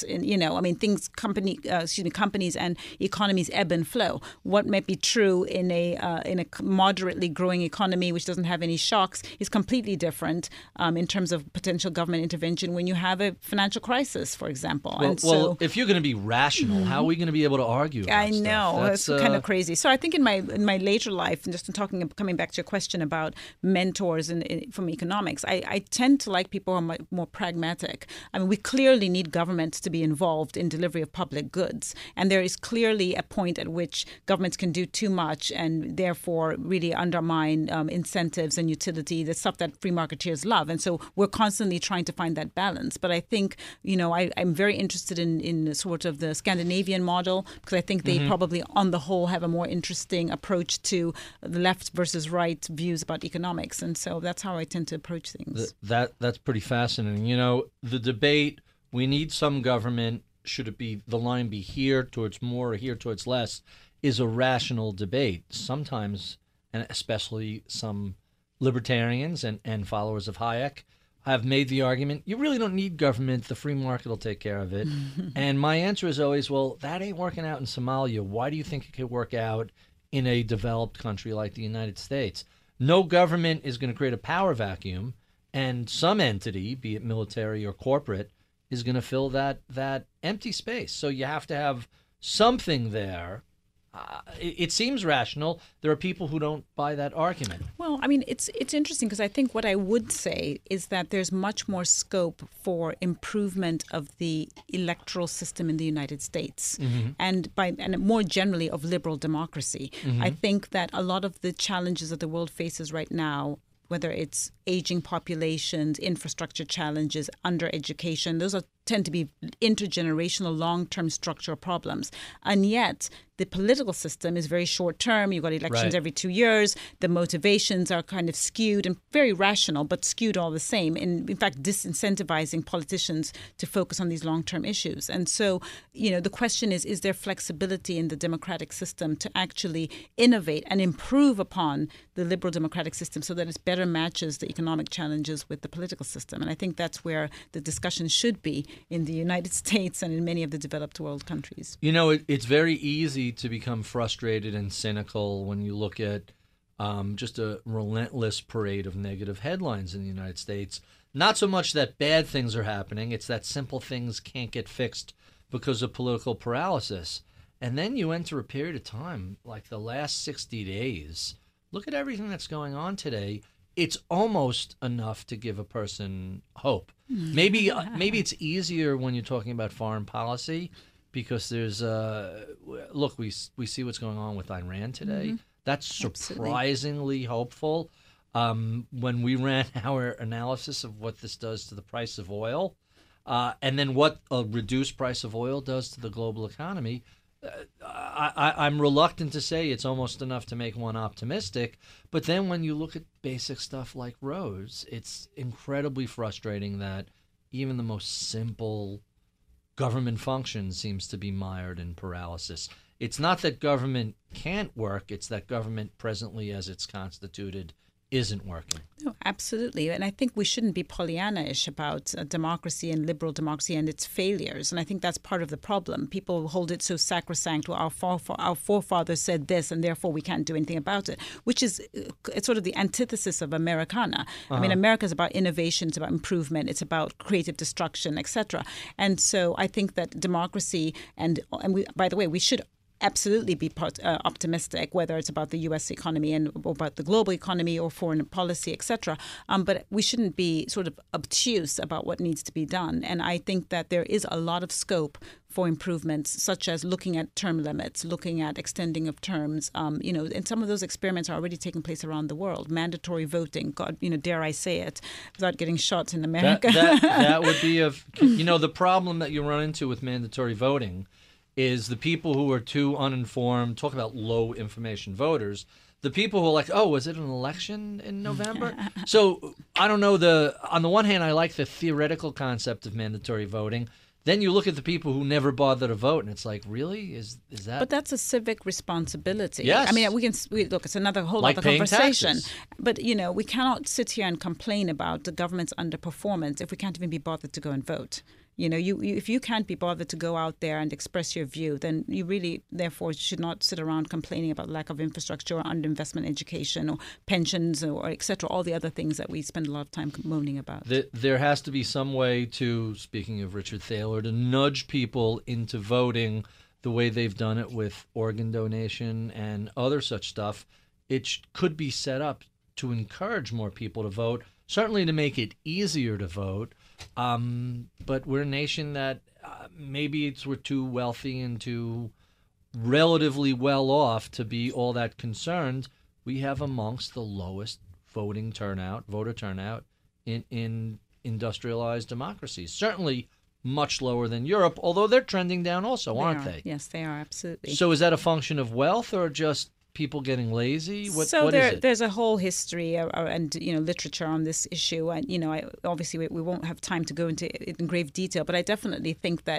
Companies and economies ebb and flow. What might be true in a moderately growing economy, which doesn't have any shocks, is completely different in terms of potential government intervention when you have a financial crisis, for example. Well, if you're going to be rational, how are we going to be able to argue about I stuff? know, That's, it's kind of crazy. So I think in my later life, and just coming back to your question about mentors from economics, I tend to like people who are more pragmatic. I mean, we clearly need government to be involved in delivery of public goods, and there is clearly a point at which governments can do too much and therefore really undermine incentives and utility, the stuff that free marketeers love. And so we're constantly trying to find that balance. But I think, I'm very interested in sort of the Scandinavian model, because I think they probably, on the whole, have a more interesting approach to the left versus right views about economics. And so that's how I tend to approach things. That's pretty fascinating. The debate, we need some government, should it be the line be here towards more or here towards less, is a rational debate. Sometimes, and especially some libertarians and followers of Hayek, have made the argument, you really don't need government, the free market will take care of it. And my answer is always, well, that ain't working out in Somalia. Why do you think it could work out in a developed country like the United States? No government is going to create a power vacuum, and some entity, be it military or corporate, is going to fill that empty space. So you have to have something there. It seems rational. There are people who don't buy that argument. Well, I mean, it's interesting, because I think what I would say is that there's much more scope for improvement of the electoral system in the United States, and more generally of liberal democracy. I think that a lot of the challenges that the world faces right now, whether it's aging populations, infrastructure challenges, undereducation, those tend to be intergenerational, long-term structural problems. And yet, the political system is very short-term. You've got elections every 2 years. The motivations are kind of skewed and very rational, but skewed all the same. And in fact, disincentivizing politicians to focus on these long-term issues. And so, the question is there flexibility in the democratic system to actually innovate and improve upon the liberal democratic system so that it better matches the economic challenges with the political system? And I think that's where the discussion should be in the United States and in many of the developed world countries. It's very easy to become frustrated and cynical when you look at just a relentless parade of negative headlines in the United States. Not so much that bad things are happening, it's that simple things can't get fixed because of political paralysis. And then you enter a period of time, like the last 60 days. Look at everything that's going on today. It's almost enough to give a person hope. Maybe it's easier when you're talking about foreign policy, because there's look, we see what's going on with Iran today. That's surprisingly hopeful. When we ran our analysis of what this does to the price of oil, and then what a reduced price of oil does to the global economy, I'm reluctant to say it's almost enough to make one optimistic. But then when you look at basic stuff like roads, it's incredibly frustrating that even the most simple government function seems to be mired in paralysis. It's not that government can't work, it's that government presently as it's constituted isn't working. No, absolutely. And I think we shouldn't be Pollyanna-ish about democracy and liberal democracy and its failures. And I think that's part of the problem. People hold it so sacrosanct. Well, our forefathers said this, and therefore we can't do anything about it, which is it's sort of the antithesis of Americana. I mean, America is about innovation, it's about improvement, it's about creative destruction, etc. And so I think that democracy, and we, by the way, we should absolutely be optimistic, whether it's about the U.S. economy and about the global economy or foreign policy, etc. But we shouldn't be sort of obtuse about what needs to be done. And I think that there is a lot of scope for improvements, such as looking at term limits, looking at extending of terms. And some of those experiments are already taking place around the world. Mandatory voting, God, dare I say it, without getting shot in America. That would be the problem that you run into with mandatory voting is the people who are too uninformed, talk about low information voters, the people who are like, oh, was it an election in November? So I don't know. On the one hand, I like the theoretical concept of mandatory voting. Then you look at the people who never bother to vote, and it's like, really? Is that? But that's a civic responsibility. Yes. I mean, look, it's another whole like other conversation. Taxes. But, we cannot sit here and complain about the government's underperformance if we can't even be bothered to go and vote. If you can't be bothered to go out there and express your view, then you really, therefore, should not sit around complaining about lack of infrastructure or underinvestment in education or pensions or et cetera, all the other things that we spend a lot of time moaning about. There has to be some way to, speaking of Richard Thaler, to nudge people into voting the way they've done it with organ donation and other such stuff. It could be set up to encourage more people to vote, certainly to make it easier to vote. But we're a nation that maybe we're too wealthy and too relatively well off to be all that concerned. We have amongst the lowest voter turnout in industrialized democracies. Certainly much lower than Europe, although they're trending down also, aren't they? Yes, they are, absolutely. So is that a function of wealth or just people getting lazy? What is it? There's a whole history and literature on this issue, and obviously we won't have time to go into it in grave detail, but I definitely think that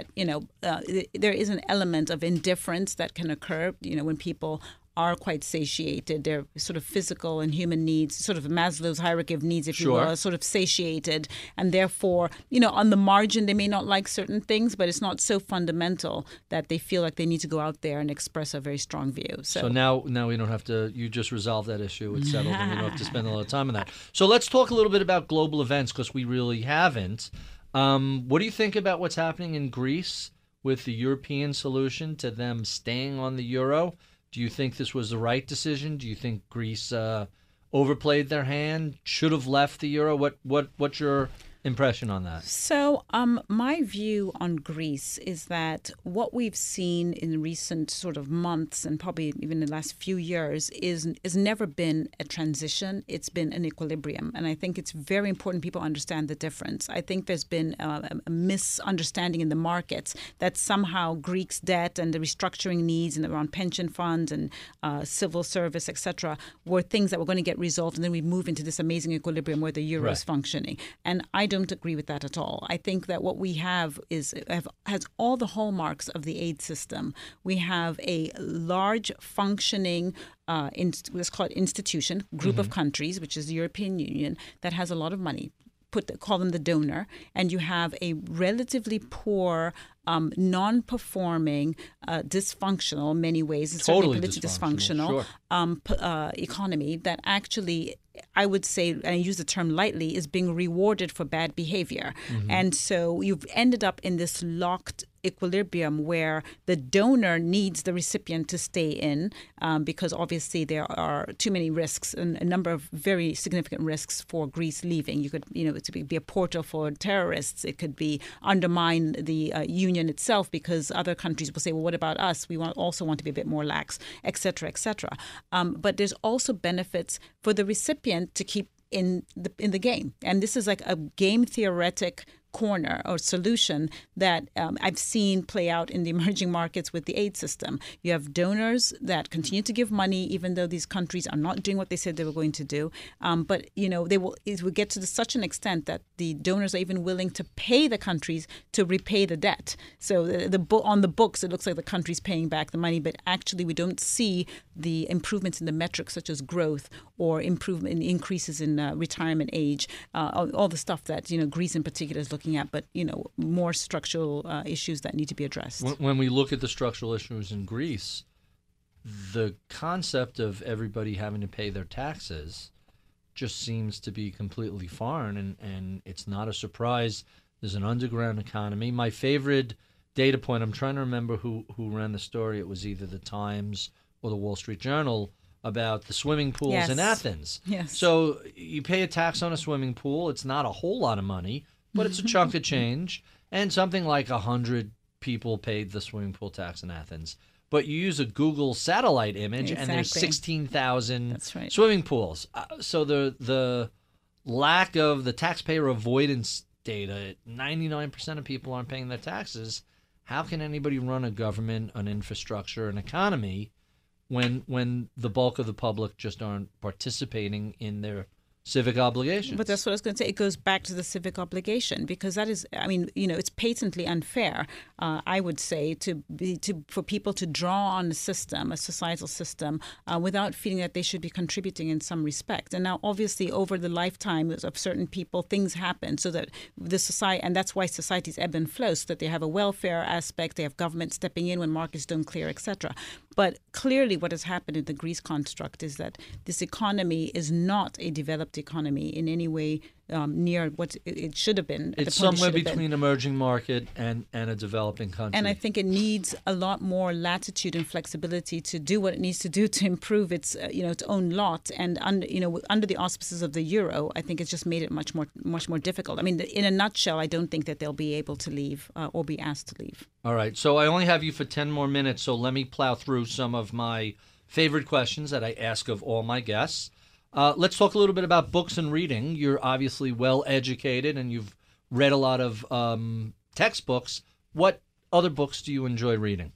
there is an element of indifference that can occur when people are quite satiated. Their sort of physical and human needs, sort of Maslow's hierarchy of needs, if you will, are sort of satiated. And therefore, on the margin, they may not like certain things, but it's not so fundamental that they feel like they need to go out there and express a very strong view. So now we don't have to, you just resolved that issue. It's settled and we don't have to spend a lot of time on that. So let's talk a little bit about global events because we really haven't. What do you think about what's happening in Greece with the European solution to them staying on the euro? Do you think this was the right decision? Do you think Greece overplayed their hand, should have left the euro? What's your impression on that? So my view on Greece is that what we've seen in recent sort of months and probably even the last few years is never been a transition. It's been an equilibrium. And I think it's very important people understand the difference. I think there's been a misunderstanding in the markets that somehow Greeks' debt and the restructuring needs and around pension funds and civil service, etc., were things that were going to get resolved. And then we move into this amazing equilibrium where the euro is functioning. And I don't agree with that at all. I think that what we have has all the hallmarks of the aid system. We have a large functioning let's call it institution, group of countries, which is the European Union, that has a lot of money. Call them the donor, and you have a relatively poor, non-performing, dysfunctional in many ways, and totally certainly politically dysfunctional economy that actually, I would say, and I use the term lightly, is being rewarded for bad behavior. And so you've ended up in this locked equilibrium where the donor needs the recipient to stay in because obviously there are too many risks and a number of very significant risks for Greece leaving. You could, it be a portal for terrorists. It could be undermine the union itself because other countries will say, well, what about us? We also want to be a bit more lax, et cetera, et cetera. But there's also benefits for the recipient to keep in the game. And this is like a game theoretic corner or solution that I've seen play out in the emerging markets with the aid system. You have donors that continue to give money even though these countries are not doing what they said they were going to do. But it will get to such an extent that the donors are even willing to pay the countries to repay the debt. So on the books, it looks like the country's paying back the money, but actually we don't see the improvements in the metrics such as growth or improvement in increases in retirement age, all the stuff that Greece in particular is looking at, but more structural issues that need to be addressed. When we look at the structural issues in Greece, the concept of everybody having to pay their taxes just seems to be completely foreign, and it's not a surprise. There's an underground economy. My favorite data point. I'm trying to remember who ran the story. It was either the Times or the Wall Street Journal about the swimming pools in Athens. Yes. So you pay a tax on a swimming pool. It's not a whole lot of money, but it's a chunk of change. And something like 100 people paid the swimming pool tax in Athens. But you use a Google satellite image, and there's 16,000 swimming pools. So the lack of the taxpayer avoidance data, 99% of people aren't paying their taxes. How can anybody run a government, an infrastructure, an economy when the bulk of the public just aren't participating in their civic obligations? But that's what I was going to say. It goes back to the civic obligation, because that is, I mean, it's patently unfair, I would say, for people to draw on a system, a societal system, without feeling that they should be contributing in some respect. And now, obviously, over the lifetime of certain people, things happen so that the society, and that's why societies ebb and flow, so that they have a welfare aspect, they have government stepping in when markets don't clear, etc. But clearly what has happened in the Greece construct is that this economy is not a developed economy in any way near what it should have been. It's somewhere between emerging market and a developing country. And I think it needs a lot more latitude and flexibility to do what it needs to do to improve its its own lot. And under the auspices of the euro, I think it's just made it much more difficult. I mean, in a nutshell, I don't think that they'll be able to leave or be asked to leave. All right. So I only have you for 10 more minutes, so let me plow through some of my favorite questions that I ask of all my guests. Let's talk a little bit about books and reading. You're obviously well educated and you've read a lot of textbooks. What other books do you enjoy reading?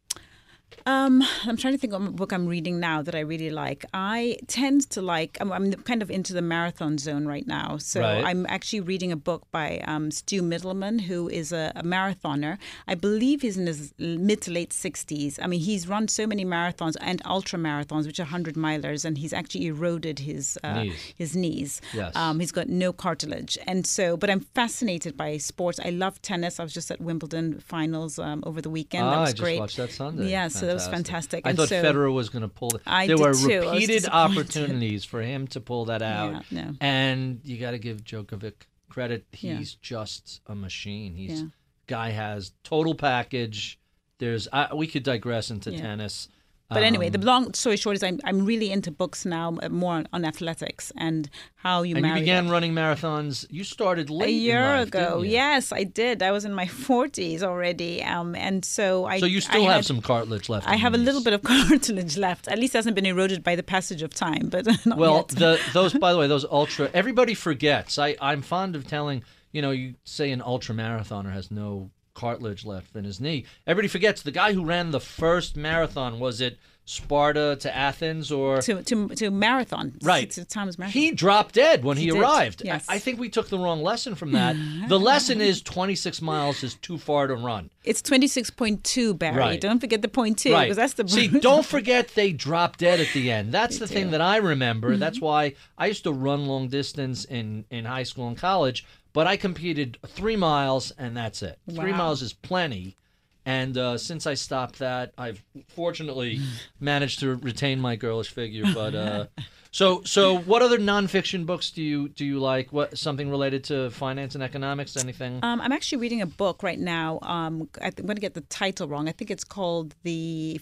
I'm trying to think of a book I'm reading now that I really like. I tend to like, I'm kind of into the marathon zone right now. So I'm actually reading a book by Stu Middleman, who is a marathoner. I believe he's in his mid to late 60s. I mean, he's run so many marathons and ultra marathons, which are 100-milers, and he's actually eroded his knees. Yes. He's got no cartilage. And so, but I'm fascinated by sports. I love tennis. I was just at Wimbledon finals over the weekend. That was great. I just watched that Sunday. Yeah, so that was fantastic. I thought Federer was going to pull it. There were repeated opportunities for him to pull that out. Yeah, no. And you got to give Djokovic credit. He's just a machine. Guy has total package. We could digress into tennis. But anyway, the long story short is I'm really into books now, more on athletics and how you marry. And you began it. running marathons. You started late a year in life, ago. Didn't you? Yes, I did. I was in my 40s already, and so So you still have some cartilage left. I have a little bit of cartilage left. At least it hasn't been eroded by the passage of time, but not yet. Those by the way, those ultra. Everybody forgets. I'm fond of telling. You say an ultra marathoner has no cartilage left in his knee. Everybody forgets the guy who ran the first marathon. Was it Sparta to Athens or to marathon? Right. To Thomas Marathon. He dropped dead when he arrived. Yes. I think we took the wrong lesson from that. The lesson is 26 miles is too far to run. It's 26.2, Barry. Right. Don't forget the 0.2. Right. Because that's the See, don't forget they dropped dead at the end. That's the thing that I remember. Mm-hmm. That's why I used to run long distance in high school and college, but I competed 3 miles and that's it. Wow. 3 miles is plenty. And since I stopped that, I've fortunately managed to retain my girlish figure. But so what other nonfiction books do you like? What something related to finance and economics? Anything? I'm actually reading a book right now. I'm going to get the title wrong. I think it's called the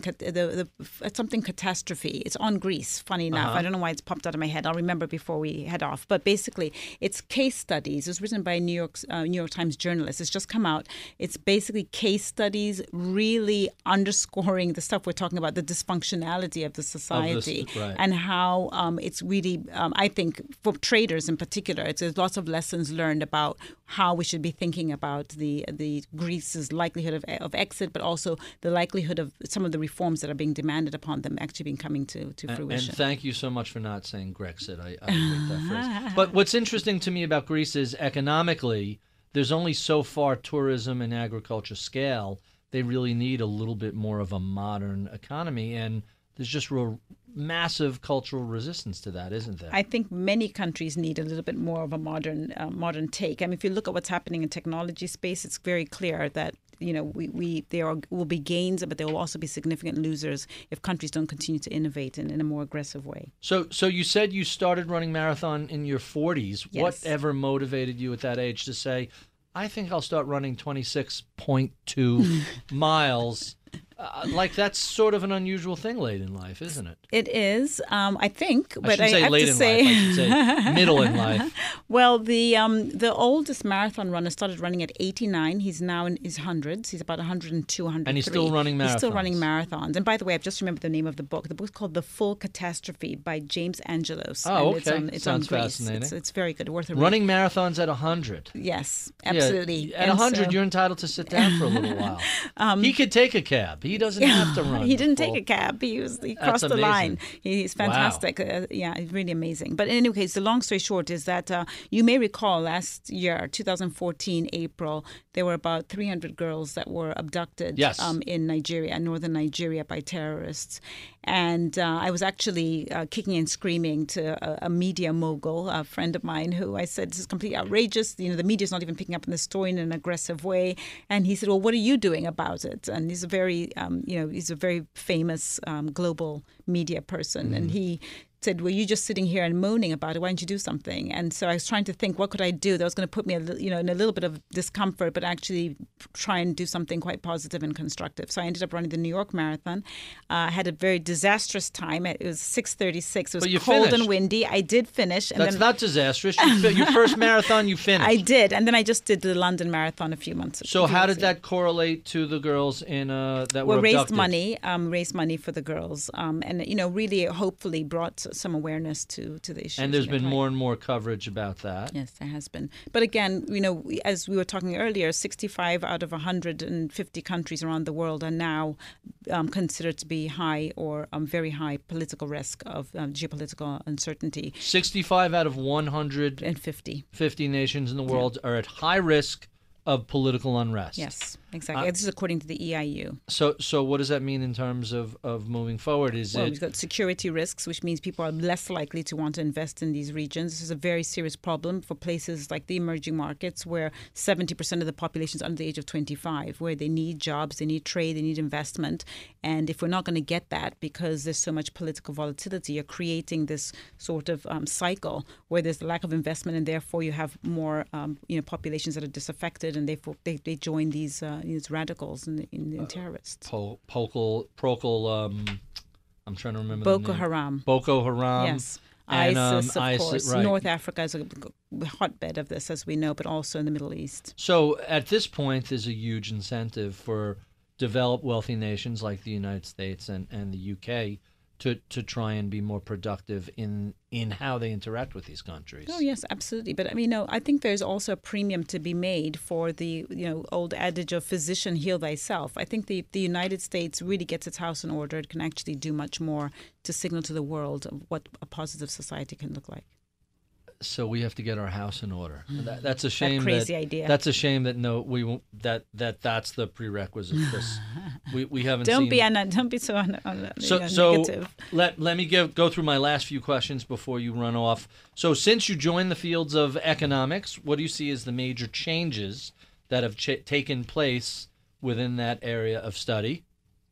something catastrophe. It's on Greece. Funny enough, I don't know why it's popped out of my head. I'll remember before we head off. But basically, it's case studies. It's written by a New York Times journalist. It's just come out. It's basically case studies, really underscoring the stuff we're talking about, the dysfunctionality of the society, and how it's really, I think, for traders in particular, there's lots of lessons learned about how we should be thinking about the Greece's likelihood of exit, but also the likelihood of some of the reforms that are being demanded upon them actually being coming to fruition. And thank you so much for not saying Grexit. I hate that phrase. But what's interesting to me about Greece is economically, there's only so far tourism and agriculture scale. They really need a little bit more of a modern economy, and there's just real massive cultural resistance to that, isn't there? I think many countries need a little bit more of a modern take. I mean, if you look at what's happening in technology space, it's very clear that there will be gains, but there will also be significant losers if countries don't continue to innovate in a more aggressive way. So you said you started running marathon in your 40s. Yes. Whatever motivated you at that age to say, I think I'll start running 26.2 miles. Like, that's sort of an unusual thing late in life, isn't it? It is, I think. But I have late to in say, life. I should say middle in life. Well, the oldest marathon runner started running at 89. He's now in his hundreds. He's about 102, 103. And he's still running marathons. He's still running marathons. And by the way, I've just remembered the name of the book. The book's called The Full Catastrophe by James Angelos. Oh, and okay. It's Sounds on Greece. fascinating. It's very good. Worth a read. Running marathons at 100. Yes, absolutely. Yeah, at 100, you're entitled to sit down for a little while. He could take a cab. He doesn't have to run. He didn't take a cab. He crossed the line. He's fantastic. Wow. He's really amazing. But in any case, the long story short is that you may recall last year, 2014, April, there were about 300 girls that were abducted in Nigeria, northern Nigeria, by terrorists. And I was actually kicking and screaming to a media mogul, a friend of mine, who I said, this is completely outrageous. The media's not even picking up on the story in an aggressive way. And he said, well, what are you doing about it? And he's a very, he's a very famous global media person. Mm-hmm. And he said, well, you're just sitting here and moaning about it. Why don't you do something? And so I was trying to think, what could I do that was going to put me, in a little bit of discomfort, but actually try and do something quite positive and constructive. So I ended up running the New York Marathon. I had a very disastrous time. It was 6:36. It was cold finished. And windy. I did finish. And That's not disastrous. Your first marathon, you finished. I did. And then I just did the London Marathon a few months ago. So how did that correlate to the girls that were abducted? Raised money for the girls. And, really hopefully brought some awareness to the issue. And there's been more and more coverage about that. Yes, there has been. But again, as we were talking earlier, 65 out of 150 countries around the world are now considered to be high or very high political risk of geopolitical uncertainty. 65 out of 150 nations in the world are at high risk of political unrest. Yes, exactly. This is according to the EIU. So what does that mean in terms of moving forward? We've got security risks, which means people are less likely to want to invest in these regions. This is a very serious problem for places like the emerging markets, where 70% of the population is under the age of 25, where they need jobs, they need trade, they need investment. And if we're not going to get that because there's so much political volatility, you're creating this sort of cycle where there's a lack of investment, and therefore you have more populations that are disaffected, and they join these radicals and terrorists. I'm trying to remember Boko Haram. Boko Haram. Yes. And, ISIS, of course. Right. North Africa is a hotbed of this, as we know, but also in the Middle East. So at this point, there's a huge incentive for developed, wealthy nations like the United States and the UK to try and be more productive in how they interact with these countries. Oh, yes, absolutely. But I think there's also a premium to be made for the old adage of physician, heal thyself. I think the United States really gets its house in order. It can actually do much more to signal to the world of what a positive society can look like. So we have to get our house in order. That's a shame. That crazy idea. That's a shame that we won't. That's the prerequisite. We haven't. Don't be so negative. Let me go through my last few questions before you run off. So since you joined the fields of economics, what do you see as the major changes that have taken place within that area of study?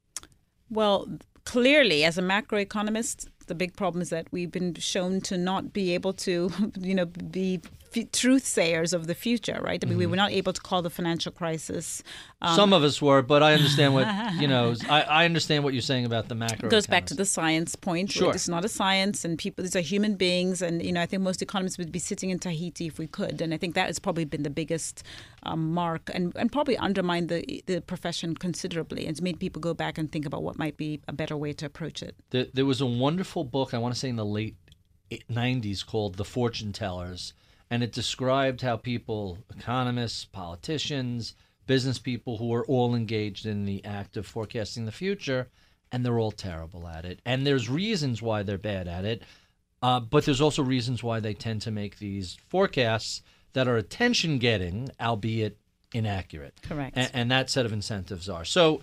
Well, clearly, as a macroeconomist, the big problem is that we've been shown to not be able to, be truth sayers of the future, right? I mean, we were not able to call the financial crisis. Some of us were, but I understand what I understand what you're saying about the macro. It goes back to the science point. Sure. It's not a science, and these are human beings, and I think most economists would be sitting in Tahiti if we could, and I think that has probably been the biggest mark, and probably undermined the profession considerably, and it's made people go back and think about what might be a better way to approach it. There was a wonderful book, I want to say in the late 90s, called The Fortune Tellers. And it described how people, economists, politicians, business people who are all engaged in the act of forecasting the future, and they're all terrible at it. And there's reasons why they're bad at it, but there's also reasons why they tend to make these forecasts that are attention-getting, albeit inaccurate. Correct. And that set of incentives are. So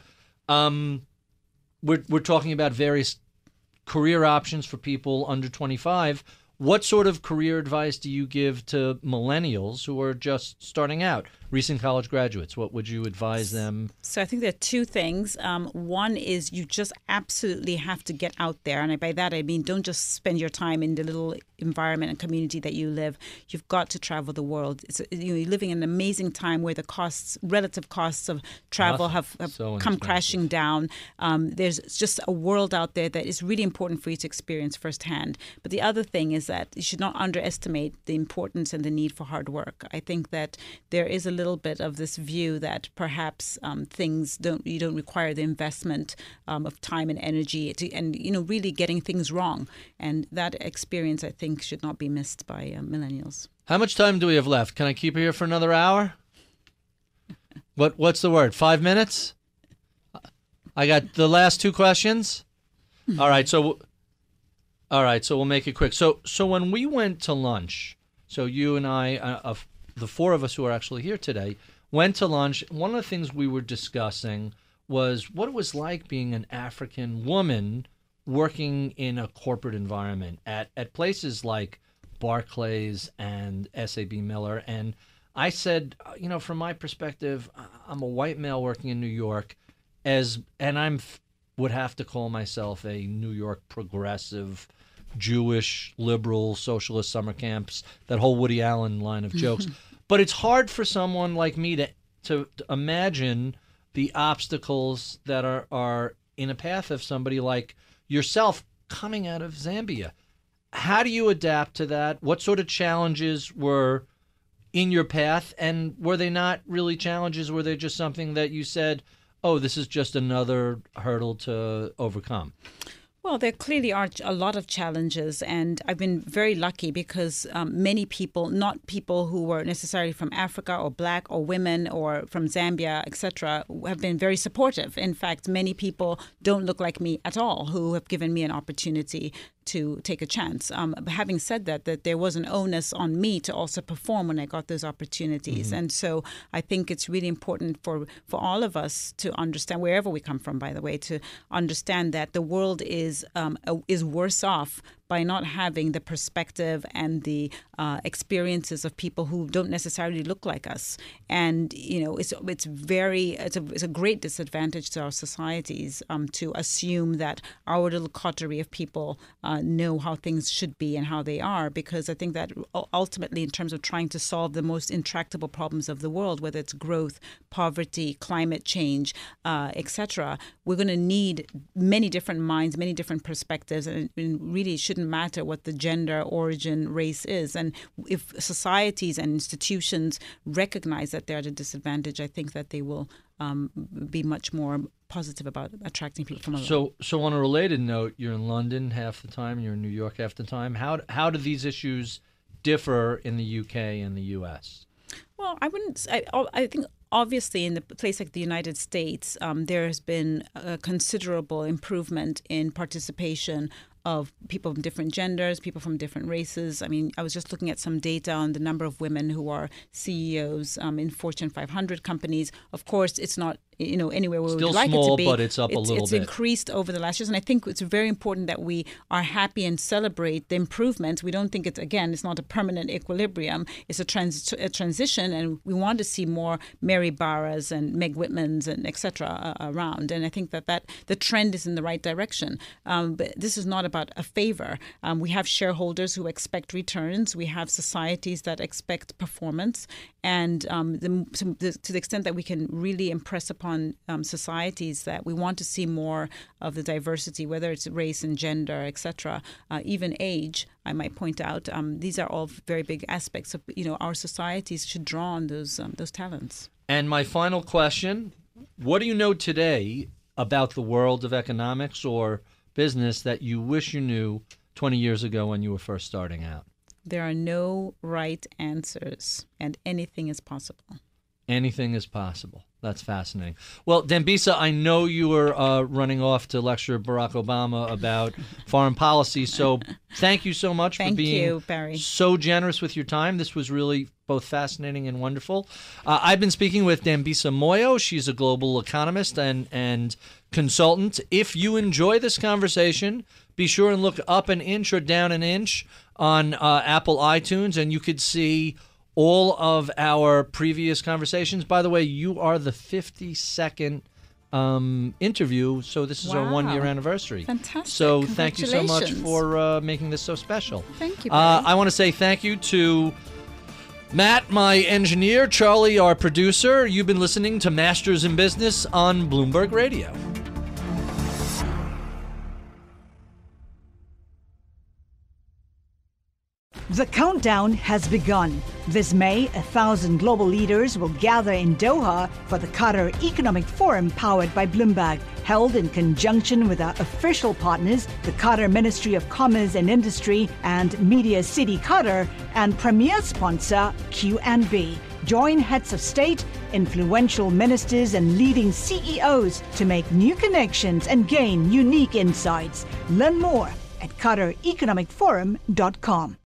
we're talking about various career options for people under 25. What sort of career advice do you give to millennials who are just starting out, recent college graduates? What would you advise them? So I think there are two things. One is you just absolutely have to get out there. And by that, I mean, don't just spend your time in the little environment and community that you live. You've got to travel the world. You're living in an amazing time where the relative costs of travel have come crashing down. There's just a world out there that is really important for you to experience firsthand. But the other thing is that you should not underestimate the importance and the need for hard work. I think that there is a little bit of this view that perhaps you don't require the investment of time and energy and really getting things wrong. And that experience, I think, should not be missed by millennials. How much time do we have left? Can I keep her here for another hour? What's the word? 5 minutes? I got the last two questions. All right, so we'll make it quick. So when we went to lunch, so you and I, the four of us who are actually here today, went to lunch. One of the things we were discussing was what it was like being an African woman working in a corporate environment at places like Barclays and SAB Miller. And I said, from my perspective, I'm a white male working in New York, and would have to call myself a New York progressive, Jewish, liberal, socialist summer camps, that whole Woody Allen line of jokes. But it's hard for someone like me to imagine the obstacles that are in a path of somebody like yourself coming out of Zambia. How do you adapt to that? What sort of challenges were in your path? And were they not really challenges? Were they just something that you said, oh, this is just another hurdle to overcome? Well, there clearly are a lot of challenges, and I've been very lucky because many people, not people who were necessarily from Africa or black or women or from Zambia, etc., have been very supportive. In fact, many people don't look like me at all who have given me an opportunity to take a chance. But having said that there was an onus on me to also perform when I got those opportunities. And so I think it's really important for all of us to understand, wherever we come from, by the way, to understand that the world is worse off by not having the perspective and the experiences of people who don't necessarily look like us. And it's a great disadvantage to our societies to assume that our little coterie of people know how things should be and how they are, because I think that ultimately, in terms of trying to solve the most intractable problems of the world, whether it's growth, poverty, climate change, etc., we're going to need many different minds, many different perspectives, and really shouldn't matter what the gender, origin, race is. And if societies and institutions recognize that they're at a disadvantage, I think that they will be much more positive about attracting people from abroad. So on a related note, you're in London half the time, you're in New York half the time. How do these issues differ in the UK and the US? Well, I think obviously in the place like the United States, there has been a considerable improvement in participation of people from different genders, people from different races. I mean, I was just looking at some data on the number of women who are CEOs in Fortune 500 companies. Of course, it's not anywhere where we'd like it to be. Still small, but it's up a little bit. It's increased over the last years, and I think it's very important that we are happy and celebrate the improvements. We don't think it's not a permanent equilibrium. It's a transition, and we want to see more Mary Barras and Meg Whitmans and etc. around. And I think that the trend is in the right direction. But this is not about a favor. We have shareholders who expect returns. We have societies that expect performance, and to the extent that we can really impress upon societies that we want to see more of the diversity, whether it's race and gender, etc., even age. I might point out these are all very big aspects of our societies should draw on those talents. And my final question: what do you know today about the world of economics or business that you wish you knew 20 years ago when you were first starting out? There are no right answers, and anything is possible. Anything is possible. That's fascinating. Well, Dambisa, I know you were running off to lecture Barack Obama about foreign policy, so thank you so much for being Barry. So generous with your time. This was really both fascinating and wonderful. I've been speaking with Dambisa Moyo. She's a global economist and consultant. If you enjoy this conversation, be sure and look up an inch or down an inch on Apple iTunes, and you could see all of our previous conversations. By the way, you are the 52nd interview, so this is our 1-year anniversary. Fantastic. So thank you so much for making this so special. Thank you, Barry. I want to say thank you to Matt, my engineer, Charlie, our producer. You've been listening to Masters in Business on Bloomberg Radio. The countdown has begun. This May, 1,000 global leaders will gather in Doha for the Qatar Economic Forum powered by Bloomberg, held in conjunction with our official partners, the Qatar Ministry of Commerce and Industry and Media City Qatar, and premier sponsor QNB. Join heads of state, influential ministers, and leading CEOs to make new connections and gain unique insights. Learn more at QatarEconomicForum.com.